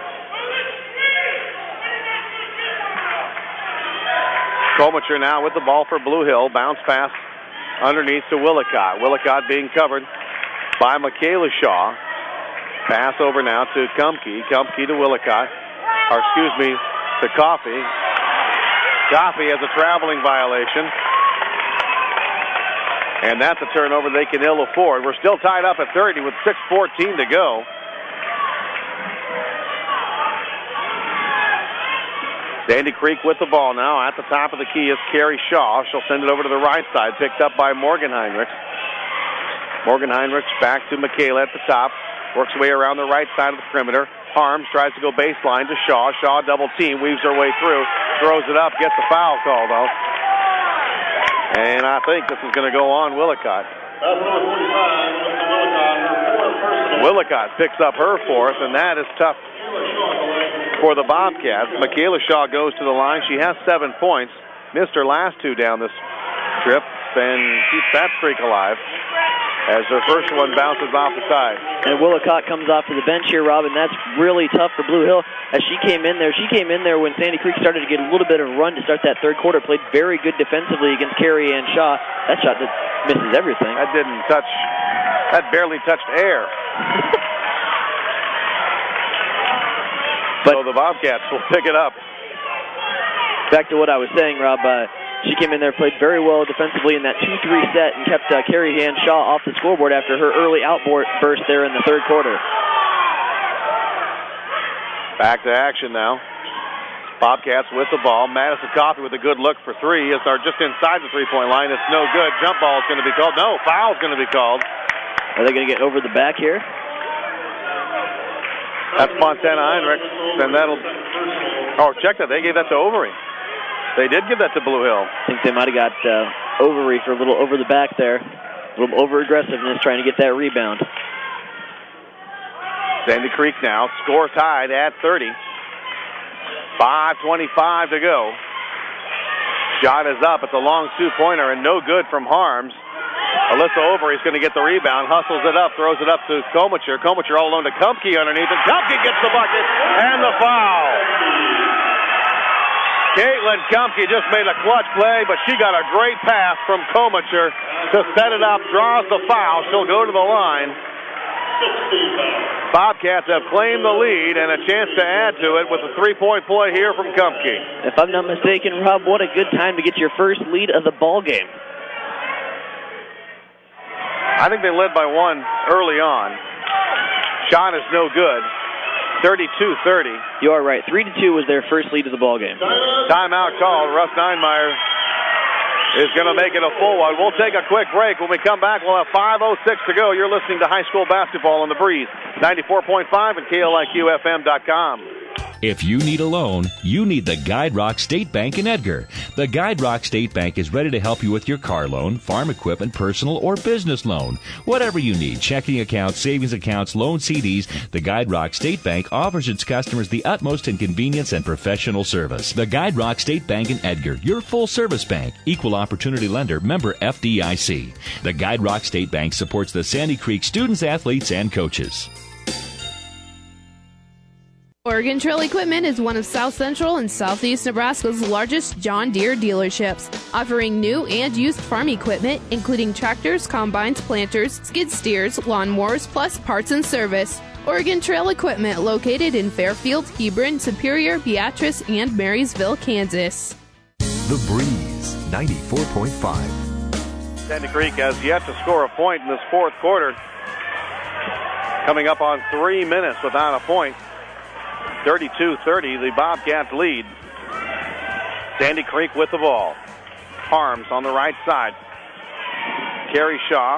Komicher now with the ball for Blue Hill. Bounce pass underneath to Willicott. Willicott being covered by Michaela Shaw. Pass over now to Kumke. Kumke to Willicott. Or excuse me, to Coffey. Coffey has a traveling violation. And that's a turnover they can ill afford. We're still tied up at 30 with 6:14 to go. Sandy Creek with the ball now. At the top of the key is Carrie Shaw. She'll send it over to the right side. Picked up by Morgan Heinrichs. Morgan Heinrichs back to Michaela at the top. Works her way around the right side of the perimeter. Harms tries to go baseline to Shaw. Shaw double team, weaves her way through, throws it up, gets the foul called off. And I think this is going to go on Willicott. Willicott picks up her fourth, and that is tough for the Bobcats. Michaela Shaw goes to the line. She has 7 points. Missed her last 2 down this trip, and keeps that streak alive as her first one bounces off the side. And Willicott comes off to the bench here, Rob, and that's really tough for Blue Hill. As she came in there when Sandy Creek started to get a little bit of a run to start that third quarter. Played very good defensively against Carrie Ann Shaw. That shot that misses everything. That barely touched air. So the Bobcats will pick it up. Back to what I was saying, Rob, she came in there, played very well defensively in that 2-3 set, and kept Carrie Ann Shaw off the scoreboard after her early outburst there in the third quarter. Back to action now. Bobcats with the ball. Madison Coffey with a good look for 3. As they're just inside the three-point line. It's no good. Jump ball is going to be called. No, foul is going to be called. Are they going to get over the back here? That's Montana Heinrichs. And that'll... Oh, check that. They gave that to Overy. They did give that to Blue Hill. I think they might have got Overy for a little over the back there. A little over-aggressiveness trying to get that rebound. Sandy Creek now. Score tied at 30. 5:25 to go. Shot is up. It's a long 2-pointer and no good from Harms. Alyssa Overy is going to get the rebound. Hustles it up. Throws it up to Komicher. Komicher all alone to Kumke underneath. And Kumke gets the bucket and the foul. Caitlin Kumke just made a clutch play, but she got a great pass from Komicher to set it up, draws the foul. She'll go to the line. Bobcats have claimed the lead and a chance to add to it with a 3-point play here from Kumke. If I'm not mistaken, Rob, what a good time to get your first lead of the ball game. I think they led by 1 early on. Shot is no good. 32-30. You are right. 3-2 was their first lead of the ball game. Timeout called. Russ Neinmeyer is going to make it a full one. We'll take a quick break. When we come back, we'll have 5:06 to go. You're listening to high school basketball on the Breeze. 94.5 and KLIQFM.com. If you need a loan, you need the Guide Rock State Bank in Edgar. The Guide Rock State Bank is ready to help you with your car loan, farm equipment, personal, or business loan. Whatever you need, checking accounts, savings accounts, loan CDs, the Guide Rock State Bank offers its customers the utmost in convenience and professional service. The Guide Rock State Bank in Edgar, your full-service bank, equal opportunity lender, member FDIC. The Guide Rock State Bank supports the Sandy Creek students, athletes, and coaches. Oregon Trail Equipment is one of South Central and Southeast Nebraska's largest John Deere dealerships, offering new and used farm equipment, including tractors, combines, planters, skid steers, lawnmowers, plus parts and service. Oregon Trail Equipment, located in Fairfield, Hebron, Superior, Beatrice, and Marysville, Kansas. The Breeze, 94.5. Sandy Creek has yet to score a point in this fourth quarter. Coming up on 3 minutes without a point. 32-30, the Bobcats lead. Sandy Creek with the ball. Harms on the right side. Carrie Shaw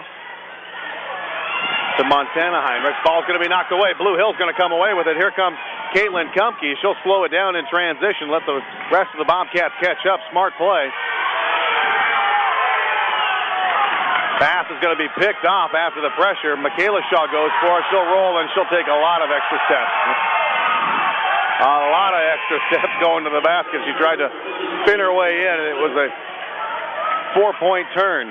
to Montana Heinrichs. Ball's going to be knocked away. Blue Hill's going to come away with it. Here comes Caitlin Kumke. She'll slow it down in transition. Let the rest of the Bobcats catch up. Smart play. pass is going to be picked off after the pressure. Michaela Shaw goes for it. She'll roll, and she'll take a lot of extra steps. A lot of extra steps going to the basket. She tried to spin her way in, and it was a 4-point turn.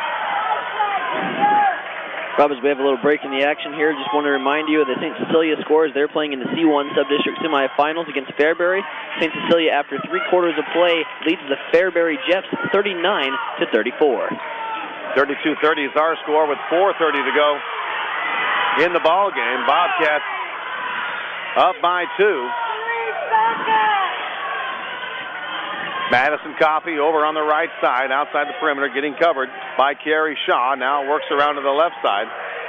Rob, as we have a little break in the action here, just want to remind you of the St. Cecilia scores. They're playing in the C1 Subdistrict semifinals against Fairbury. St. Cecilia, after 3 quarters of play, leads the Fairbury Jeffs 39-34. 32-30 is our score with 4:30 to go in the ball game. Bobcats up by 2. Madison Coffey over on the right side, outside the perimeter, getting covered by Carrie Shaw. Now works around to the left side.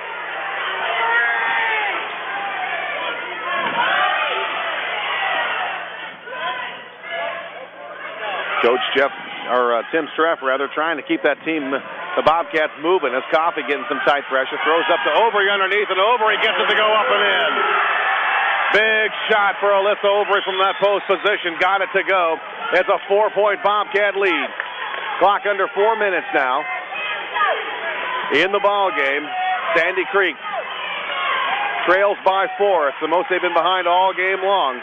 Coach Tim Streff, trying to keep that team, the Bobcats, moving as Coffey getting some tight pressure. Throws up to Overy underneath, and Overy gets it to go up and in. Big shot for Alyssa Overy from that post position. Got it to go. It's a 4-point Bobcat lead. Clock under 4 minutes now. In the ball game, Sandy Creek trails by 4. It's the most they've been behind all game long.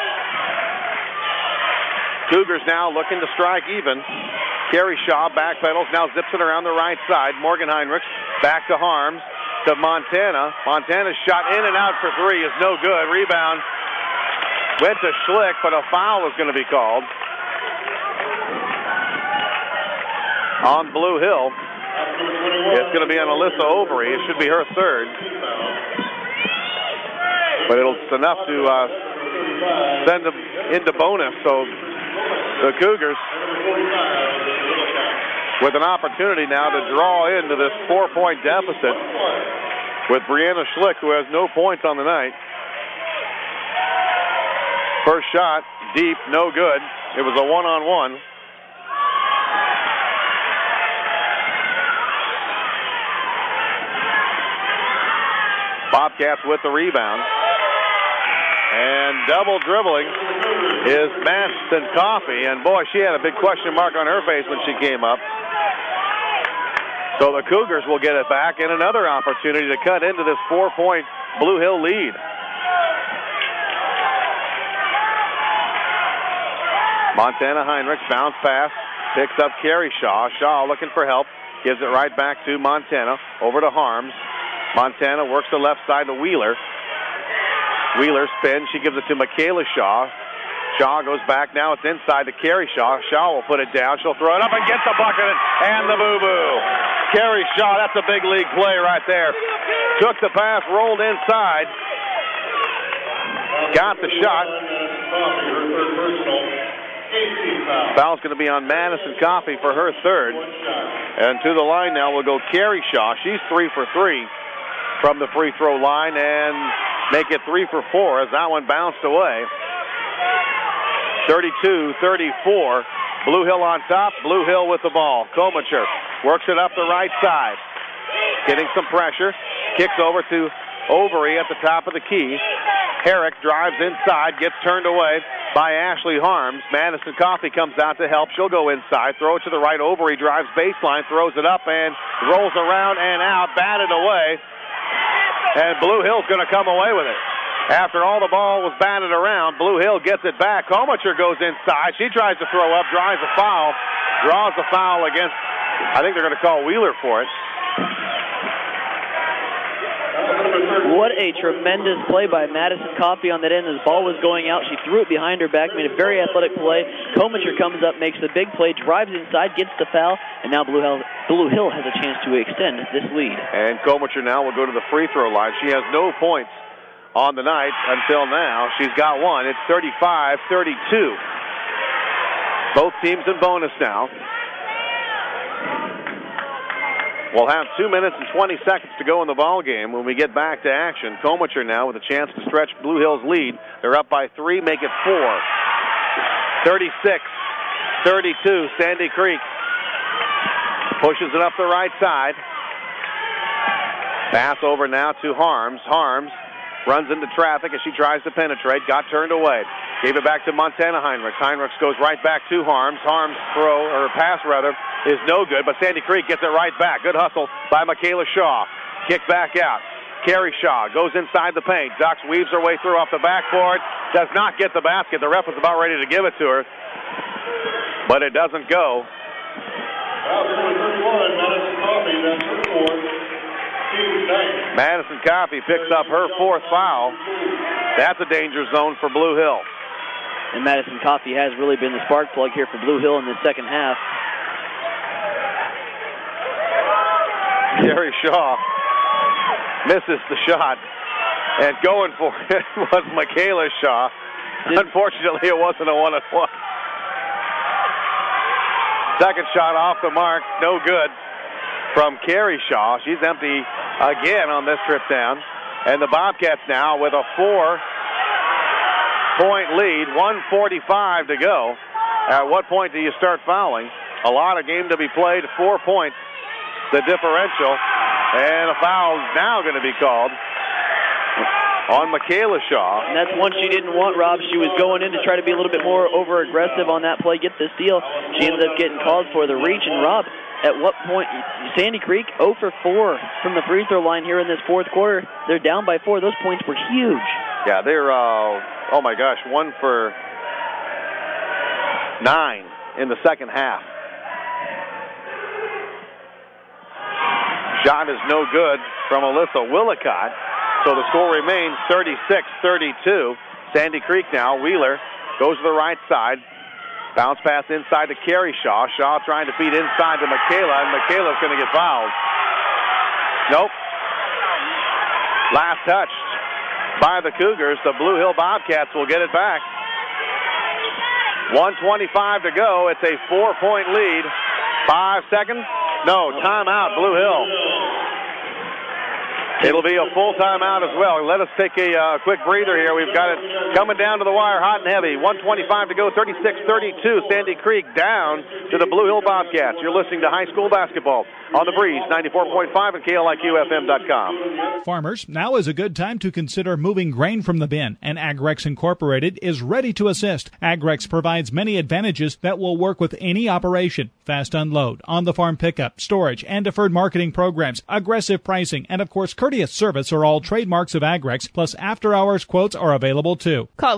Cougars now looking to strike even. Carrie Shaw backpedals, now zips it around the right side. Morgan Heinrichs back to Harms, to Montana. Montana's shot in and out for 3 is no good. Rebound went to Schlick, but a foul is going to be called on Blue Hill. It's going to be on Alyssa Overy. It should be her 3rd. But it's enough to send them into bonus. So the Cougars with an opportunity now to draw into this 4-point deficit with Brianna Schlick, who has no points on the night. First shot, deep, no good. It was a 1-on-1. Bobcats with the rebound. And double dribbling is Madison Coffey. And boy, she had a big question mark on her face when she came up. So the Cougars will get it back, and another opportunity to cut into this 4-point Blue Hill lead. Montana Heinrichs, bounce pass, picks up Carrie Shaw. Shaw looking for help, gives it right back to Montana, over to Harms. Montana works the left side to Wheeler. Wheeler spins, she gives it to Michaela Shaw. Shaw goes back, now it's inside to Carrie Shaw. Shaw will put it down, she'll throw it up and get the bucket and the boo-boo. Carrie Shaw, that's a big league play right there. Took the pass, rolled inside, got the shot. Foul's going to be on Madison Coffey for her 3rd. And to the line now will go Carrie Shaw. She's 3 for 3 from the free throw line and make it 3 for 4 as that one bounced away. 32-34. Blue Hill on top. Blue Hill with the ball. Komacher works it up the right side. Getting some pressure. Kicks over to Overy at the top of the key. Herrick drives inside. Gets turned away by Ashley Harms. Madison Coffey comes out to help. She'll go inside. Throw it to the right. Overy drives baseline. Throws it up and rolls around and out. Batted away. And Blue Hill's going to come away with it. After all the ball was batted around, Blue Hill gets it back. Komacher goes inside. She tries to throw up, draws a foul against, I think they're going to call Wheeler for it. What a tremendous play by Madison Coffey on that end. As the ball was going out, she threw it behind her back, made a very athletic play. Komacher comes up, makes the big play, drives inside, gets the foul, and now Blue Hill has a chance to extend this lead. And Komacher now will go to the free throw line. She has no points on the night until now. She's got one. It's 35-32. Both teams in bonus now. We'll have 2 minutes and 20 seconds to go in the ball game when we get back to action. Komacher now with a chance to stretch Blue Hill's lead. They're up by 3, make it 4. 36-32, Sandy Creek pushes it up the right side. Pass over now to Harms. Harms runs into traffic as she tries to penetrate. Got turned away. Gave it back to Montana Heinrichs. Heinrichs goes right back to Harms. Harms pass is no good, but Sandy Creek gets it right back. Good hustle by Michaela Shaw. Kick back out. Carrie Shaw goes inside the paint. Ducks weaves her way through off the backboard. Does not get the basket. The ref was about ready to give it to her, but it doesn't go. Madison Coffey picks up her fourth foul. That's a danger zone for Blue Hill. And Madison Coffey has really been the spark plug here for Blue Hill in the second half. Carrie Shaw misses the shot, and going for it was Michaela Shaw. Unfortunately, it wasn't a one-on-one. Second shot off the mark, no good from Carrie Shaw. She's empty again on this trip down. And the Bobcats now with a 4-point lead, 1:45 to go. At what point do you start fouling? A lot of game to be played, 4 points, the differential. And a foul is now going to be called on Michaela Shaw. And that's one she didn't want, Rob. She was going in to try to be a little bit more over-aggressive on that play, get the steal. She ended up getting called for the reach. And, Rob, at what point, Sandy Creek 0 for 4 from the free throw line here in this fourth quarter. They're down by 4. Those points were huge. Yeah, they're, 1 for 9 in the second half. Shot is no good from Alyssa Willicott. So the score remains 36-32. Sandy Creek now. Wheeler goes to the right side. Bounce pass inside to Carrie Shaw. Shaw trying to feed inside to Michaela, and Michaela's going to get fouled. Nope. Last touch by the Cougars. The Blue Hill Bobcats will get it back. 1:25 to go. It's a 4-point lead. 5 seconds. No, timeout, Blue Hill. It'll be a full timeout as well. Let us take a quick breather here. We've got it coming down to the wire, hot and heavy. 1:25 to go, 36-32. Sandy Creek down to the Blue Hill Bobcats. You're listening to high school basketball on the Breeze, 94.5 and KLIQFM.com. Farmers, now is a good time to consider moving grain from the bin, and Agrex Incorporated is ready to assist. Agrex provides many advantages that will work with any operation. Fast unload, on-the-farm pickup, storage, and deferred marketing programs, aggressive pricing, and of course courteous service are all trademarks of Agrex, plus after-hours quotes are available too. Call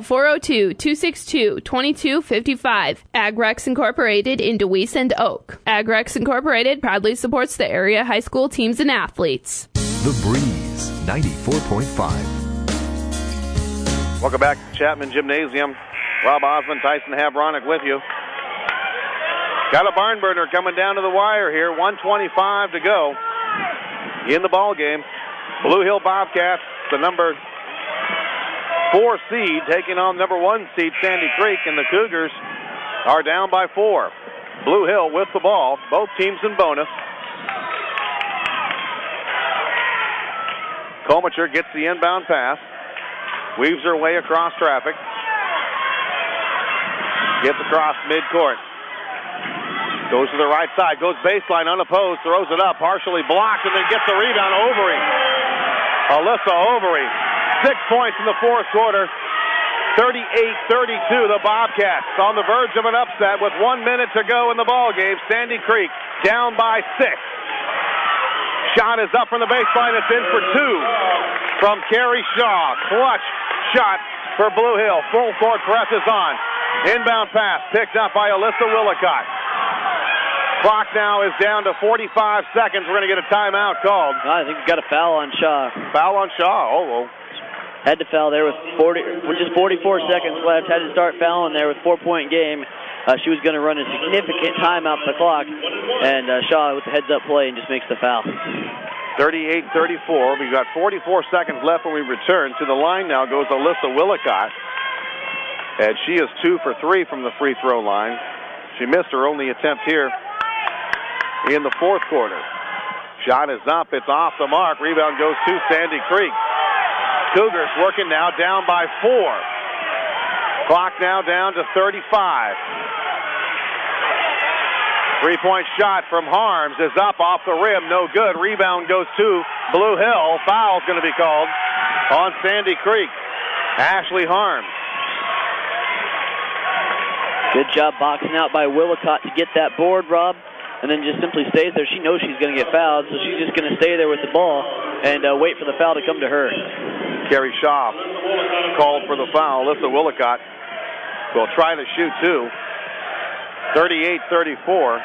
402-262-2255. Agrex Incorporated in DeWeese and Oak. Agrex Incorporated proudly supports the area high school teams and athletes. The Breeze, 94.5. Welcome back to Chapman Gymnasium. Rob Osmond, Tyson Havronic with you. Got a barn burner coming down to the wire here. 1:25 to go in the ball game. Blue Hill Bobcats, the number 4 seed, taking on number 1 seed Sandy Creek, and the Cougars are down by 4. Blue Hill with the ball. Both teams in bonus. Komacher gets the inbound pass. Weaves her way across traffic. Gets across midcourt. Goes to the right side. Goes baseline unopposed. Throws it up. Partially blocked and then gets the rebound. Overy. Alyssa Overy. 6 points in the fourth quarter. 38-32. The Bobcats on the verge of an upset with 1 minute to go in the ball game. Sandy Creek down by 6. Shot is up from the baseline. It's in for 2 from Carrie Shaw. Clutch shot for Blue Hill. Full court press is on. Inbound pass picked up by Alyssa Willicott. Clock now is down to 45 seconds. We're going to get a timeout called. I think we've got a foul on Shaw. Foul on Shaw. Oh. Had to foul there with just 44 seconds left. Had to start fouling there with 4-point game. She was going to run a significant time out the clock, and Shaw with the heads-up play and just makes the foul. 38-34. We've got 44 seconds left when we return. To the line now goes Alyssa Willicott, and she is 2 for 3 from the free throw line. She missed her only attempt here in the fourth quarter. Shot is up. It's off the mark. Rebound goes to Sandy Creek. Cougars working now down by 4. Clock now down to 35. 3-point shot from Harms is up off the rim. No good. Rebound goes to Blue Hill. Foul's going to be called on Sandy Creek. Ashley Harms. Good job boxing out by Willicott to get that board, Rob. and then just simply stays there. She knows she's going to get fouled, so she's just going to stay there with the ball and wait for the foul to come to her. Carrie Shaw called for the foul. Alyssa Willicott will try to shoot two. 38-34.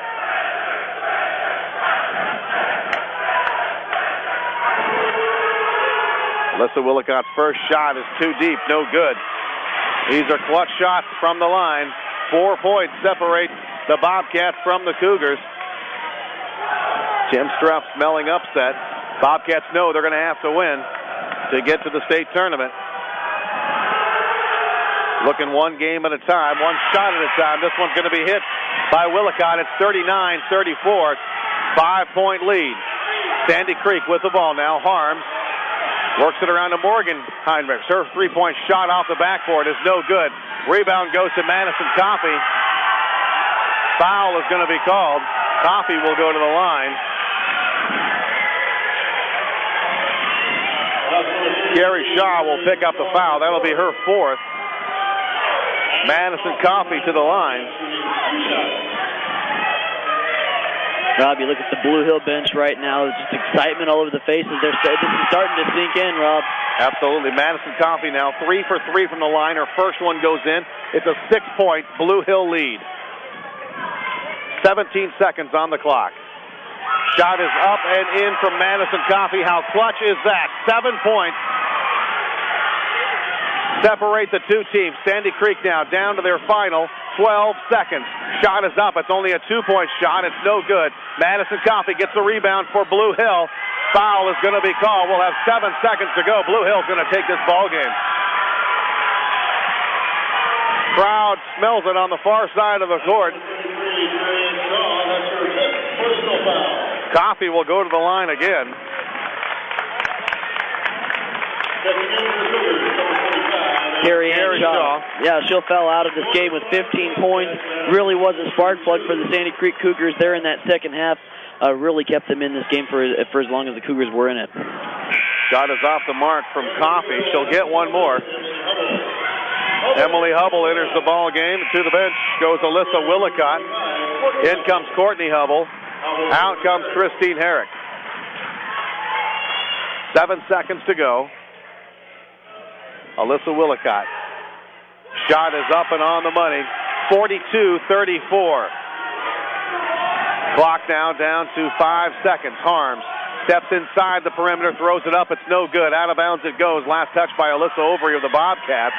Alyssa Willicott's first shot is too deep, no good. These are clutch shots from the line. 4 points separate the Bobcats from the Cougars. Tim Struff smelling upset. Bobcats know they're going to have to win to get to the state tournament. Looking one game at a time, one shot at a time. This one's going to be hit by Willicott. It's 39-34. 5-point lead. Sandy Creek with the ball now. Harms works it around to Morgan Heinrichs. Her three-point shot off the backboard is no good. Rebound goes to Madison Coffey. Foul is going to be called. Coffey will go to the line. Carrie Shaw will pick up the foul. That'll be her fourth. Madison Coffey to the line. Rob, you look at the Blue Hill bench right now. It's just excitement all over the faces. This is starting to sink in, Rob. Absolutely. Madison Coffey now 3 for 3 from the line. Her first one goes in. It's a 6-point Blue Hill lead. 17 seconds on the clock. Shot is up and in from Madison Coffey. How clutch is that? 7 points. Separate the two teams. Sandy Creek now down to their final 12 seconds. Shot is up. It's only a 2-point shot. It's no good. Madison Coffey gets the rebound for Blue Hill. Foul is going to be called. We'll have 7 seconds to go. Blue Hill's going to take this ball game. Crowd smells it on the far side of the court. Coffey will go to the line again. Carrie Shaw. Yeah, she'll foul out of this game with 15 points. Really was a spark plug for the Sandy Creek Cougars there in that second half. Really kept them in this game for as long as the Cougars were in it. Shot is off the mark from Coffey. She'll get one more. Emily Hubble enters the ball game. To the bench goes Alyssa Willicott. In comes Courtney Hubble. Out comes Christine Herrick. 7 seconds to go. Alyssa Willicott. Shot is up and on the money. 42-34. Clock now down to 5 seconds. Harms steps inside the perimeter, throws it up. It's no good. Out of bounds it goes. Last touch by Alyssa Overy of the Bobcats.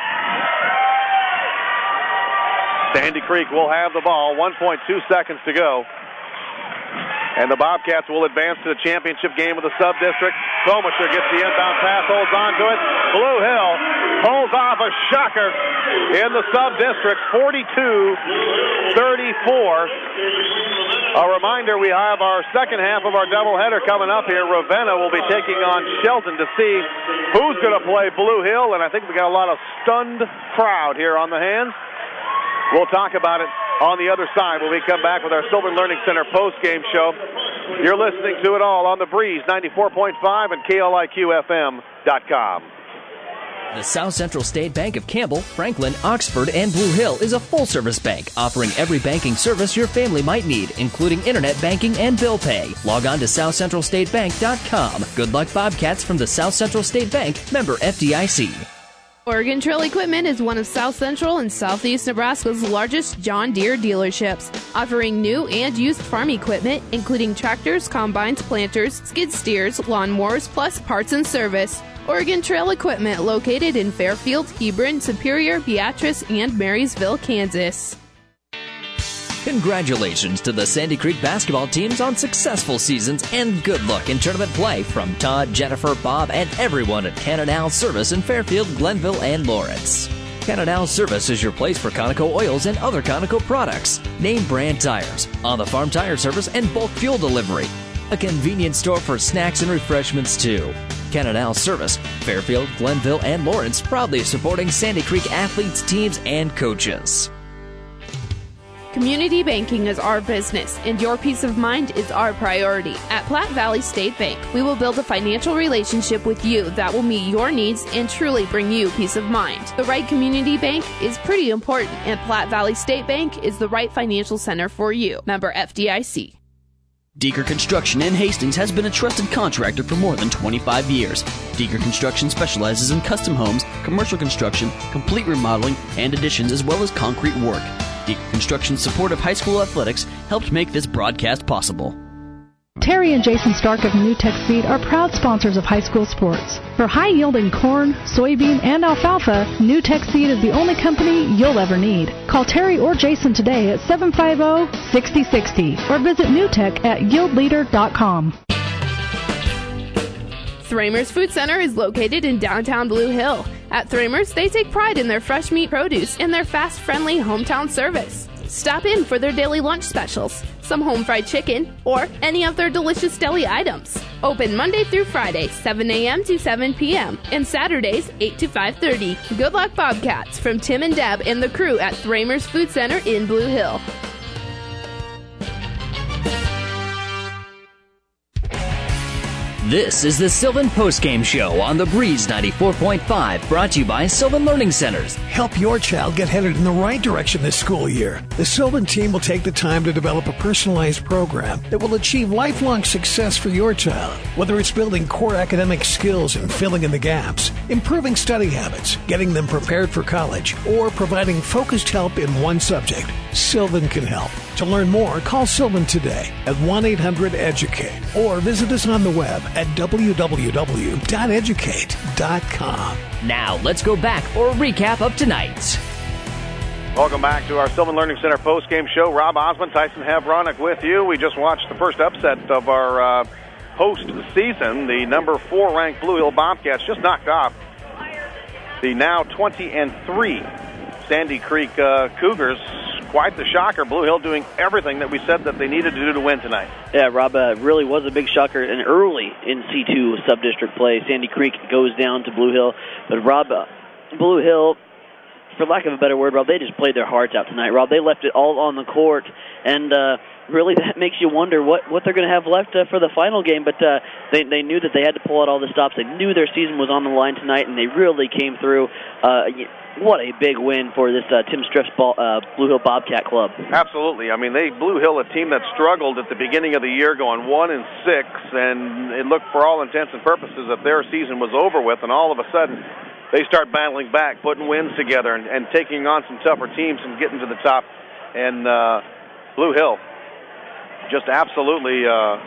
Sandy Creek will have the ball. 1.2 seconds to go. And the Bobcats will advance to the championship game of the sub-district. Klomisher gets the inbound pass, holds on to it. Blue Hill pulls off a shocker in the sub-district, 42-34. A reminder, we have our second half of our doubleheader coming up here. Ravenna will be taking on Shelton to see who's going to play Blue Hill, and I think we got a lot of stunned crowd here on the hands. We'll talk about it on the other side when we come back with our Sylvan Learning Center post-game show. You're listening to it all on the Breeze 94.5 and KLIQFM.com. The South Central State Bank of Campbell, Franklin, Oxford, and Blue Hill is a full-service bank offering every banking service your family might need, including internet banking and bill pay. Log on to SouthCentralStateBank.com. Good luck, Bobcats, from the South Central State Bank, member FDIC. Oregon Trail Equipment is one of South Central and Southeast Nebraska's largest John Deere dealerships, offering new and used farm equipment, including tractors, combines, planters, skid steers, lawnmowers, plus parts and service. Oregon Trail Equipment, located in Fairfield, Hebron, Superior, Beatrice, and Marysville, Kansas. Congratulations to the Sandy Creek basketball teams on successful seasons and good luck in tournament play from Todd, Jennifer, Bob, and everyone at Canadal Service in Fairfield, Glenville, and Lawrence. Canadal Service is your place for Conoco oils and other Conoco products, name brand tires, on-the-farm tire service, and bulk fuel delivery. A convenient store for snacks and refreshments, too. Canadal Service, Fairfield, Glenville, and Lawrence, proudly supporting Sandy Creek athletes, teams, and coaches. Community banking is our business, and your peace of mind is our priority. At Platte Valley State Bank, we will build a financial relationship with you that will meet your needs and truly bring you peace of mind. The right community bank is pretty important, and Platte Valley State Bank is the right financial center for you. Member FDIC. Deeker Construction in Hastings has been a trusted contractor for more than 25 years. Deeker Construction specializes in custom homes, commercial construction, complete remodeling, and additions, as well as concrete work. Deeker Construction's support of high school athletics helped make this broadcast possible. Terry and Jason Stark of New Tech Seed are proud sponsors of high school sports. For high-yielding corn, soybean, and alfalfa, New Tech Seed is the only company you'll ever need. Call Terry or Jason today at 750-6060 or visit NewTech at yieldleader.com. Thramer's Food Center is located in downtown Blue Hill. At Thramer's, they take pride in their fresh meat produce and their fast, friendly hometown service. Stop in for their daily lunch specials, some home fried chicken, or any of their delicious deli items. Open Monday through Friday, 7 a.m. to 7 p.m., and Saturdays, 8 to 5:30. Good luck, Bobcats, from Tim and Deb and the crew at Thramer's Food Center in Blue Hill. This is the Sylvan Postgame Show on the Breeze 94.5, brought to you by Sylvan Learning Centers. Help your child get headed in the right direction this school year. The Sylvan team will take the time to develop a personalized program that will achieve lifelong success for your child. Whether it's building core academic skills and filling in the gaps, improving study habits, getting them prepared for college, or providing focused help in one subject, Sylvan can help. To learn more, call Sylvan today at 1-800-EDUCATE or visit us on the web at www.educate.com. Now, let's go back for a recap of tonight's. Welcome back to our Sylvan Learning Center post-game show. Rob Osmond, Tyson Havronik with you. We just watched the first upset of our postseason. The number 4 ranked Blue Hill Bobcats just knocked off the now 20-3 Sandy Creek Cougars. Quite the shocker. Blue Hill doing everything that we said that they needed to do to win tonight. Yeah, Rob, really was a big shocker. And early in C2 sub-district play, Sandy Creek goes down to Blue Hill. But, Rob, Blue Hill, for lack of a better word, Rob, they just played their hearts out tonight. Rob, they left it all on the court. And really that makes you wonder what they're going to have left for the final game. But they knew that they had to pull out all the stops. They knew their season was on the line tonight, and they really came through. What a big win for this Tim Striff's Blue Hill Bobcat club. Absolutely. I mean, Blue Hill, a team that struggled at the beginning of the year, going 1-6, and it looked for all intents and purposes that their season was over with, and all of a sudden they start battling back, putting wins together, and taking on some tougher teams and getting to the top. And Blue Hill just absolutely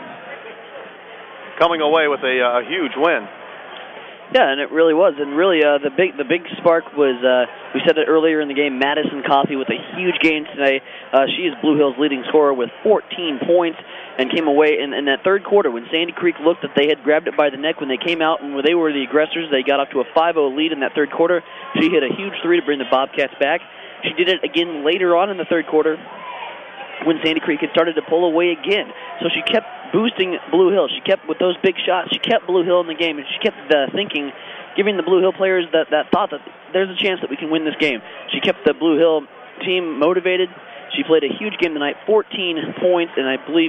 coming away with a huge win. Yeah, and it really was. And really, the big spark was, we said it earlier in the game, Madison Coffey with a huge game today. She is Blue Hill's leading scorer with 14 points and came away in that third quarter when Sandy Creek looked that they had grabbed it by the neck when they came out and they were the aggressors. They got off to a 5-0 lead in that third quarter. She hit a huge three to bring the Bobcats back. She did it again later on in the third quarter when Sandy Creek had started to pull away again. So she kept boosting Blue Hill. She kept with those big shots. She kept Blue Hill in the game, and she kept thinking, giving the Blue Hill players that thought that there's a chance that we can win this game. She kept the Blue Hill team motivated. She played a huge game tonight, 14 points, and I believe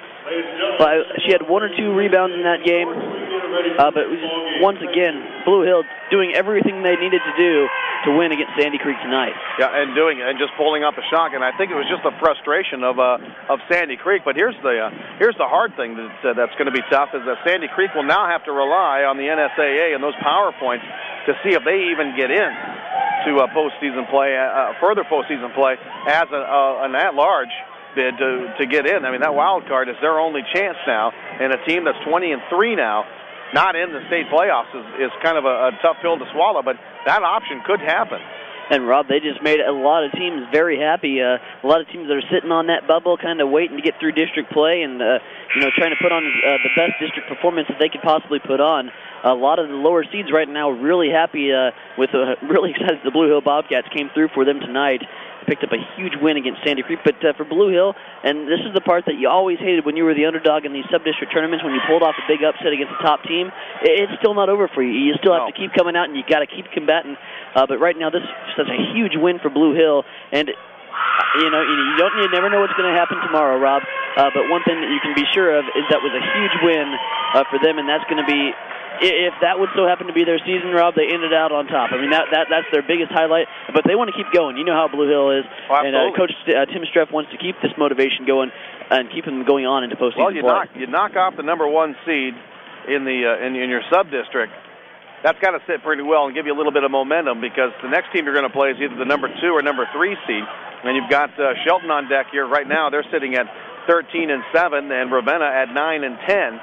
she had 1 or 2 rebounds in that game. But it was just, once again, Blue Hill doing everything they needed to do to win against Sandy Creek tonight. Yeah, and just pulling up a shot. And I think it was just the frustration of Sandy Creek. But here's the hard thing that's going to be tough is that Sandy Creek will now have to rely on the NSAA and those power points to see if they even get in to postseason play, further postseason play as an at-large bid to get in. I mean, that wild card is their only chance now, and a team that's 20-3 now, not in the state playoffs, is kind of a tough pill to swallow, but that option could happen. And, Rob, they just made a lot of teams very happy. A lot of teams that are sitting on that bubble kind of waiting to get through district play and, trying to put on the best district performance that they could possibly put on. A lot of the lower seeds right now really happy really excited the Blue Hill Bobcats came through for them tonight. Picked up a huge win against Sandy Creek. But for Blue Hill, and this is the part that you always hated when you were the underdog in these sub-district tournaments, when you pulled off a big upset against a top team, it's still not over for you. You still have to keep coming out, and you got to keep combating. But right now, this is such a huge win for Blue Hill. And You never know what's going to happen tomorrow, Rob. But one thing that you can be sure of is that was a huge win for them, and that's going to be, if that would so happen to be their season, Rob, they ended out on top. I mean, that's their biggest highlight. But they want to keep going. You know how Blue Hill is, and Coach Tim Streff wants to keep this motivation going and keep them going on into postseason play. You knock off the number 1 seed in your sub district. That's got to sit pretty well and give you a little bit of momentum, because the next team you're going to play is either the number 2 or number 3 seed. And you've got Shelton on deck here right now. They're sitting at 13-7, and Ravenna at 9-10.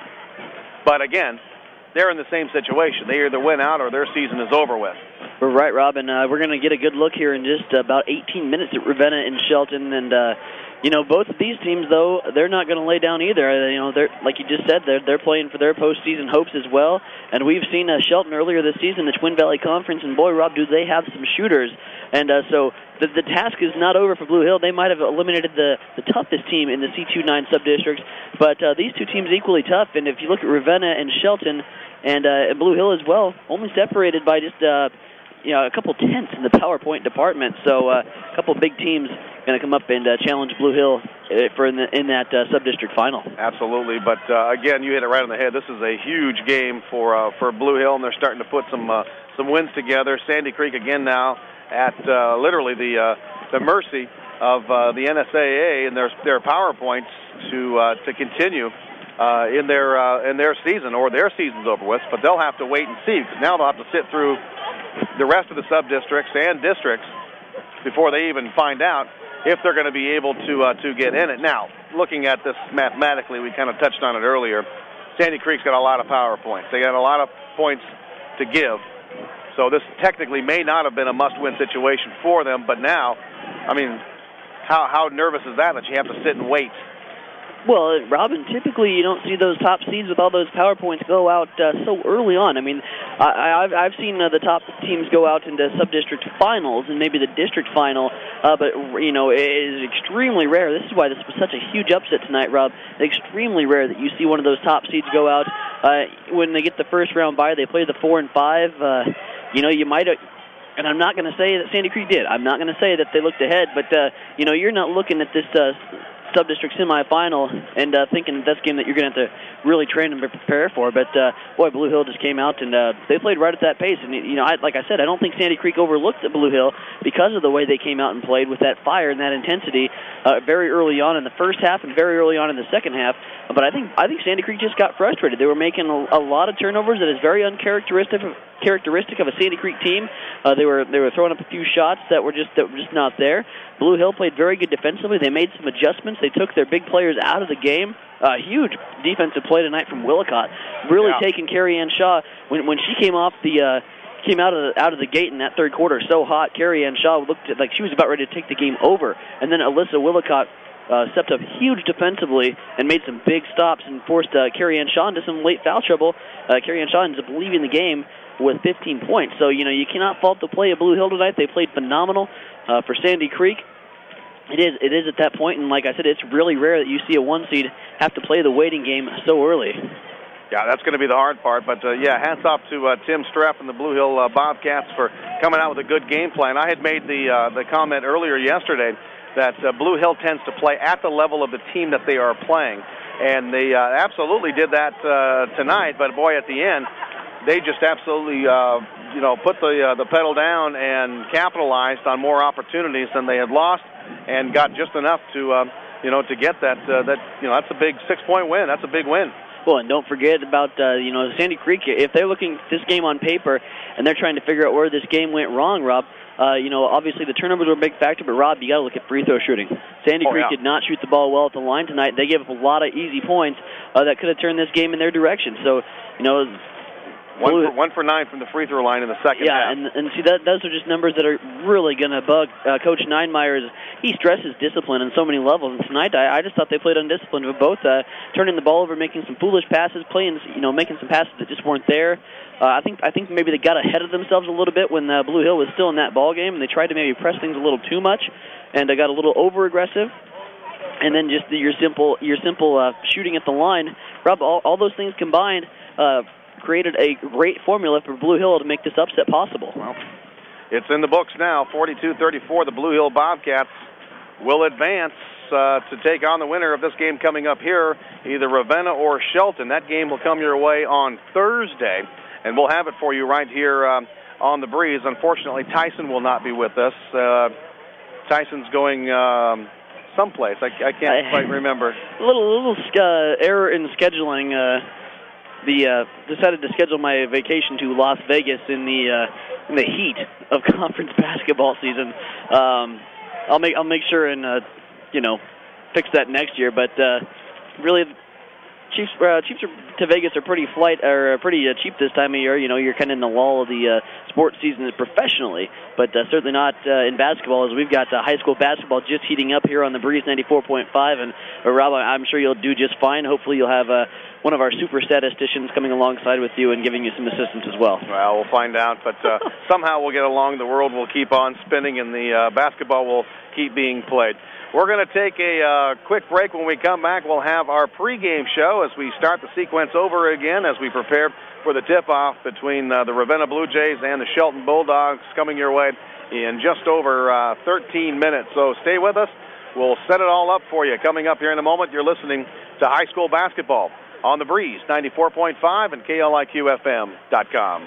But again, they're in the same situation. They either win out or their season is over with. We're right, Rob, and we're going to get a good look here in just about 18 minutes at Ravenna and Shelton. And both of these teams, though, they're not going to lay down either. They're, like you just said, they're playing for their postseason hopes as well. And we've seen Shelton earlier this season, the Twin Valley Conference, and boy, Rob, do they have some shooters. And so the task is not over for Blue Hill. They might have eliminated the toughest team in the C2-9 sub-districts, but these two teams equally tough. And if you look at Ravenna and Shelton and Blue Hill as well, only separated by just a couple tenths in the PowerPoint department. So a couple big teams going to come up and challenge Blue Hill in that sub-district final. Absolutely, but again, you hit it right on the head. This is a huge game for Blue Hill, and they're starting to put some wins together. Sandy Creek again now at literally the mercy of the NSAA and their PowerPoints to continue in their season, or their season's over with. But they'll have to wait and see, because now they'll have to sit through the rest of the sub-districts and districts before they even find out if they're going to be able to get in it. Now, looking at this mathematically, we kind of touched on it earlier, Sandy Creek's got a lot of PowerPoints. They got a lot of points to give. So this technically may not have been a must-win situation for them, but now, I mean, how nervous is that you have to sit and wait? Well, Robin, typically you don't see those top seeds with all those PowerPoints go out so early on. I mean, I've seen the top teams go out into sub-district finals and maybe the district final, but, it is extremely rare. This is why this was such a huge upset tonight, Rob. Extremely rare that you see one of those top seeds go out. When they get the first round bye, they play the 4 and 5. You might have... And I'm not going to say that Sandy Creek did. I'm not going to say that they looked ahead, but, you're not looking at this sub-district semifinal and thinking that's a game that you're going to have to really train and prepare for. But, boy, Blue Hill just came out, and they played right at that pace. And, like I said, I don't think Sandy Creek overlooked Blue Hill because of the way they came out and played with that fire and that intensity very early on in the first half and very early on in the second half. But I think Sandy Creek just got frustrated. They were making a lot of turnovers that is very uncharacteristic of a Sandy Creek team. They were throwing up a few shots that were just not there. Blue Hill played very good defensively. They made some adjustments. They took their big players out of the game. Huge defensive play tonight from Willicott, really taking Carrie Ann Shaw when she came off came out of the gate in that third quarter so hot. Carrie Ann Shaw looked like she was about ready to take the game over, and then Alyssa Willicott stepped up huge defensively and made some big stops and forced Carrie Ann Shaw into some late foul trouble. Carrie Ann Shaw ends up leaving the game with 15 points. So, you cannot fault the play of Blue Hill tonight. They played phenomenal for Sandy Creek. It is at that point, and like I said, it's really rare that you see a 1 seed have to play the waiting game so early. Yeah, that's going to be the hard part. But, hats off to Tim Streff and the Blue Hill Bobcats for coming out with a good game plan. I had made the comment earlier yesterday that Blue Hill tends to play at the level of the team that they are playing. And they absolutely did that tonight. But, boy, at the end, they just absolutely, put the pedal down and capitalized on more opportunities than they had lost, and got just enough to get that. That's a big 6-point win. That's a big win. Well, and don't forget about Sandy Creek. If they're looking at this game on paper and they're trying to figure out where this game went wrong, Rob. Obviously the turnovers were a big factor, but Rob, you got to look at free throw shooting. Sandy Creek did not shoot the ball well at the line tonight. They gave up a lot of easy points that could have turned this game in their direction. So, One for 9 from the free throw line in the second half. Yeah, and see, those are just numbers that are really going to bug Coach Neinmeyer. He stresses discipline on so many levels. And tonight, I just thought they played undisciplined with both turning the ball over, making some foolish passes, making some passes that just weren't there. I think maybe they got ahead of themselves a little bit when Blue Hill was still in that ball game, and they tried to maybe press things a little too much, and got a little over aggressive. And then just your simple shooting at the line, Rob. All those things combined. Created a great formula for Blue Hill to make this upset possible. Well, it's in the books now, 42-34. The Blue Hill Bobcats will advance to take on the winner of this game coming up here, either Ravenna or Shelton. That game will come your way on Thursday, and we'll have it for you right here on the Breeze. Unfortunately, Tyson will not be with us. Tyson's going someplace. I can't quite remember. A little error in scheduling. Decided to schedule my vacation to Las Vegas in the heat of conference basketball season. I'll make sure and fix that next year. But really, Chiefs to Vegas are pretty cheap this time of year. You're kind of in the lull of the sports season professionally, but certainly not in basketball, as we've got high school basketball just heating up here on the Breeze 94.5. And Rob, I'm sure you'll do just fine. Hopefully, you'll have one of our super statisticians coming alongside with you and giving you some assistance as well. Well, we'll find out, but somehow we'll get along. The world will keep on spinning, and the basketball will keep being played. We're going to take a quick break. When we come back, we'll have our pregame show as we start the sequence over again as we prepare for the tip-off between the Ravenna Blue Jays and the Shelton Bulldogs coming your way in just over 13 minutes. So stay with us. We'll set it all up for you. Coming up here in a moment, you're listening to high school basketball on the Breeze 94.5 and KLIQFM.com.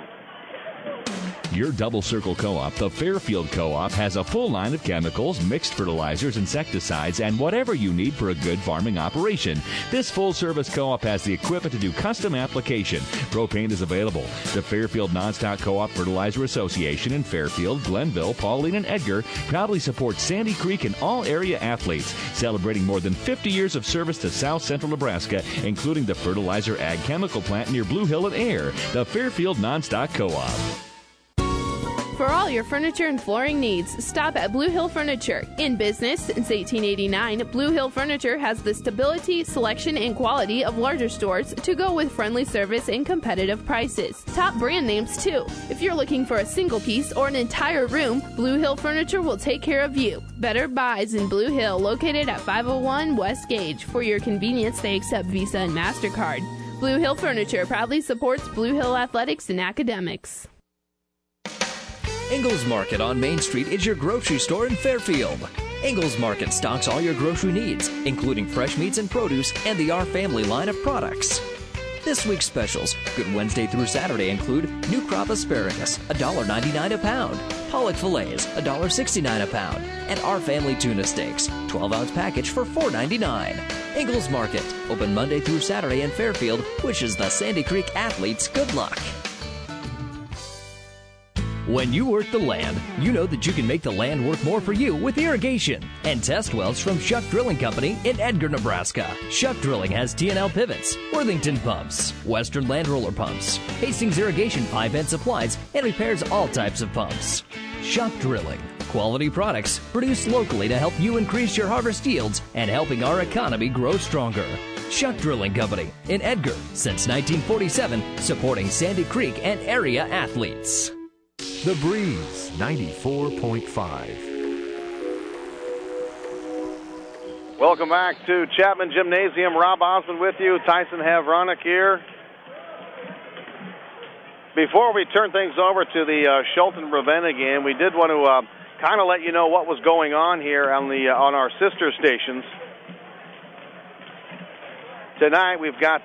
Your Double Circle Co-op, the Fairfield Co-op, has a full line of chemicals, mixed fertilizers, insecticides, and whatever you need for a good farming operation. This full-service co-op has the equipment to do custom application. Propane is available. The Fairfield Nonstock Co-op Fertilizer Association in Fairfield, Glenville, Pauline, and Edgar proudly supports Sandy Creek and all area athletes, celebrating more than 50 years of service to South Central Nebraska, including the Fertilizer Ag Chemical Plant near Blue Hill and Air. The Fairfield Nonstock Co-op. For all your furniture and flooring needs, stop at Blue Hill Furniture. In business since 1889, Blue Hill Furniture has the stability, selection, and quality of larger stores to go with friendly service and competitive prices. Top brand names, too. If you're looking for a single piece or an entire room, Blue Hill Furniture will take care of you. Better Buys in Blue Hill, located at 501 West Gage. For your convenience, they accept Visa and MasterCard. Blue Hill Furniture proudly supports Blue Hill athletics and academics. Ingles Market on Main Street is your grocery store in Fairfield. Ingles Market stocks all your grocery needs, including fresh meats and produce and the Our Family line of products. This week's specials, Good Wednesday through Saturday, include new crop asparagus, $1.99 a pound, pollock fillets, $1.69 a pound, and Our Family tuna steaks, 12-ounce package for $4.99. Ingles Market, open Monday through Saturday in Fairfield, wishes the Sandy Creek athletes good luck. When you work the land, you know that you can make the land work more for you with irrigation and test wells from Shuck Drilling Company in Edgar, Nebraska. Shuck Drilling has T&L pivots, Worthington pumps, Western Land Roller pumps, Hastings irrigation pipe and supplies, and repairs all types of pumps. Shuck Drilling. Quality products produced locally to help you increase your harvest yields and helping our economy grow stronger. Shuck Drilling Company in Edgar since 1947, supporting Sandy Creek and area athletes. The Breeze 94.5. Welcome back to Chapman Gymnasium. Rob Osmond with you. Tyson Havronik here. Before we turn things over to the Shelton Ravenna game, we did want to kind of let you know what was going on here on our sister stations. Tonight we've got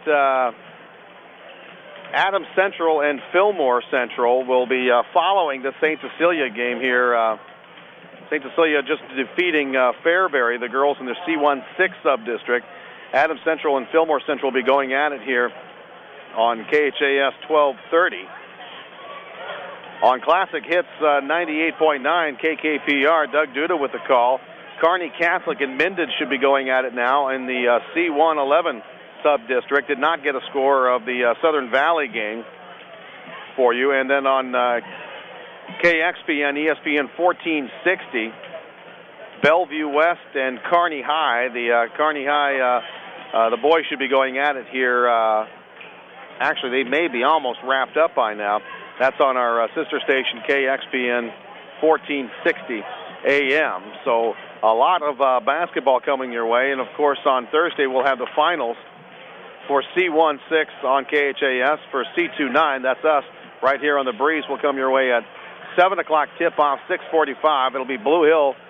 Adams Central and Fillmore Central will be following the St. Cecilia game here. St. Cecilia just defeating Fairbury, the girls in the C1-6 sub-district. Adams Central and Fillmore Central will be going at it here on KHAS 1230. On Classic Hits 98.9 KKPR, Doug Duda with the call. Kearney Catholic and Minden should be going at it now in the C1-11 sub-district. Did not get a score of the Southern Valley game for you. And then on KXPN, ESPN 1460, Bellevue West and Kearney High. The Kearney High, the boys should be going at it here. Actually, they may be almost wrapped up by now. That's on our sister station, KXPN 1460 AM. So a lot of basketball coming your way. And, of course, on Thursday we'll have the finals for C1-6 on KHAS. For C2-9, that's us right here on the Breeze, will come your way at 7 o'clock tip-off, 6:45. It'll be Blue Hill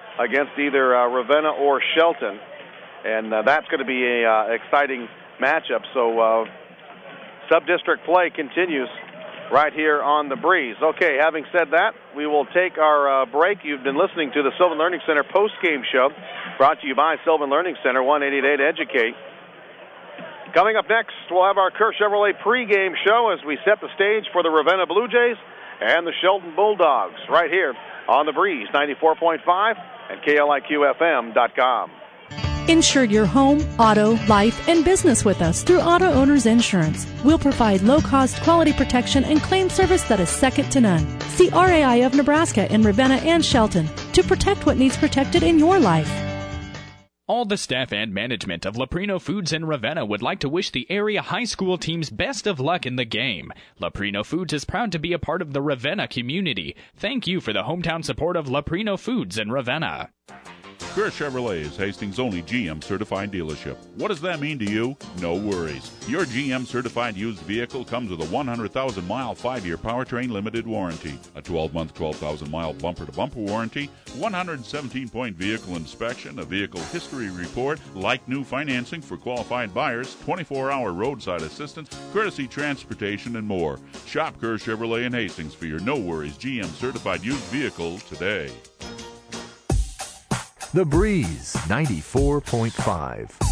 against either Ravenna or Shelton. And that's going to be an exciting matchup. So sub-district play continues right here on the Breeze. Okay, having said that, we will take our break. You've been listening to the Sylvan Learning Center post-game show, brought to you by Sylvan Learning Center, 188 Educate. Coming up next, we'll have our Kerr Chevrolet pregame show as we set the stage for the Ravenna Blue Jays and the Shelton Bulldogs right here on the Breeze, 94.5 and KLIQFM.com. Insure your home, auto, life, and business with us through Auto Owners Insurance. We'll provide low-cost quality protection and claim service that is second to none. See RAI of Nebraska in Ravenna and Shelton to protect what needs protected in your life. All the staff and management of Leprino Foods in Ravenna would like to wish the area high school teams best of luck in the game. Leprino Foods is proud to be a part of the Ravenna community. Thank you for the hometown support of Leprino Foods in Ravenna. Kerr Chevrolet is Hastings' only GM certified dealership. What does that mean to you? No worries. Your GM certified used vehicle comes with a 100,000-mile 5-year powertrain limited warranty, a 12-month 12,000-mile bumper-to-bumper warranty, 117-point vehicle inspection, a vehicle history report, like new financing for qualified buyers, 24-hour roadside assistance, courtesy transportation, and more. Shop Kerr Chevrolet in Hastings for your no worries GM certified used vehicle today. The Breeze 94.5.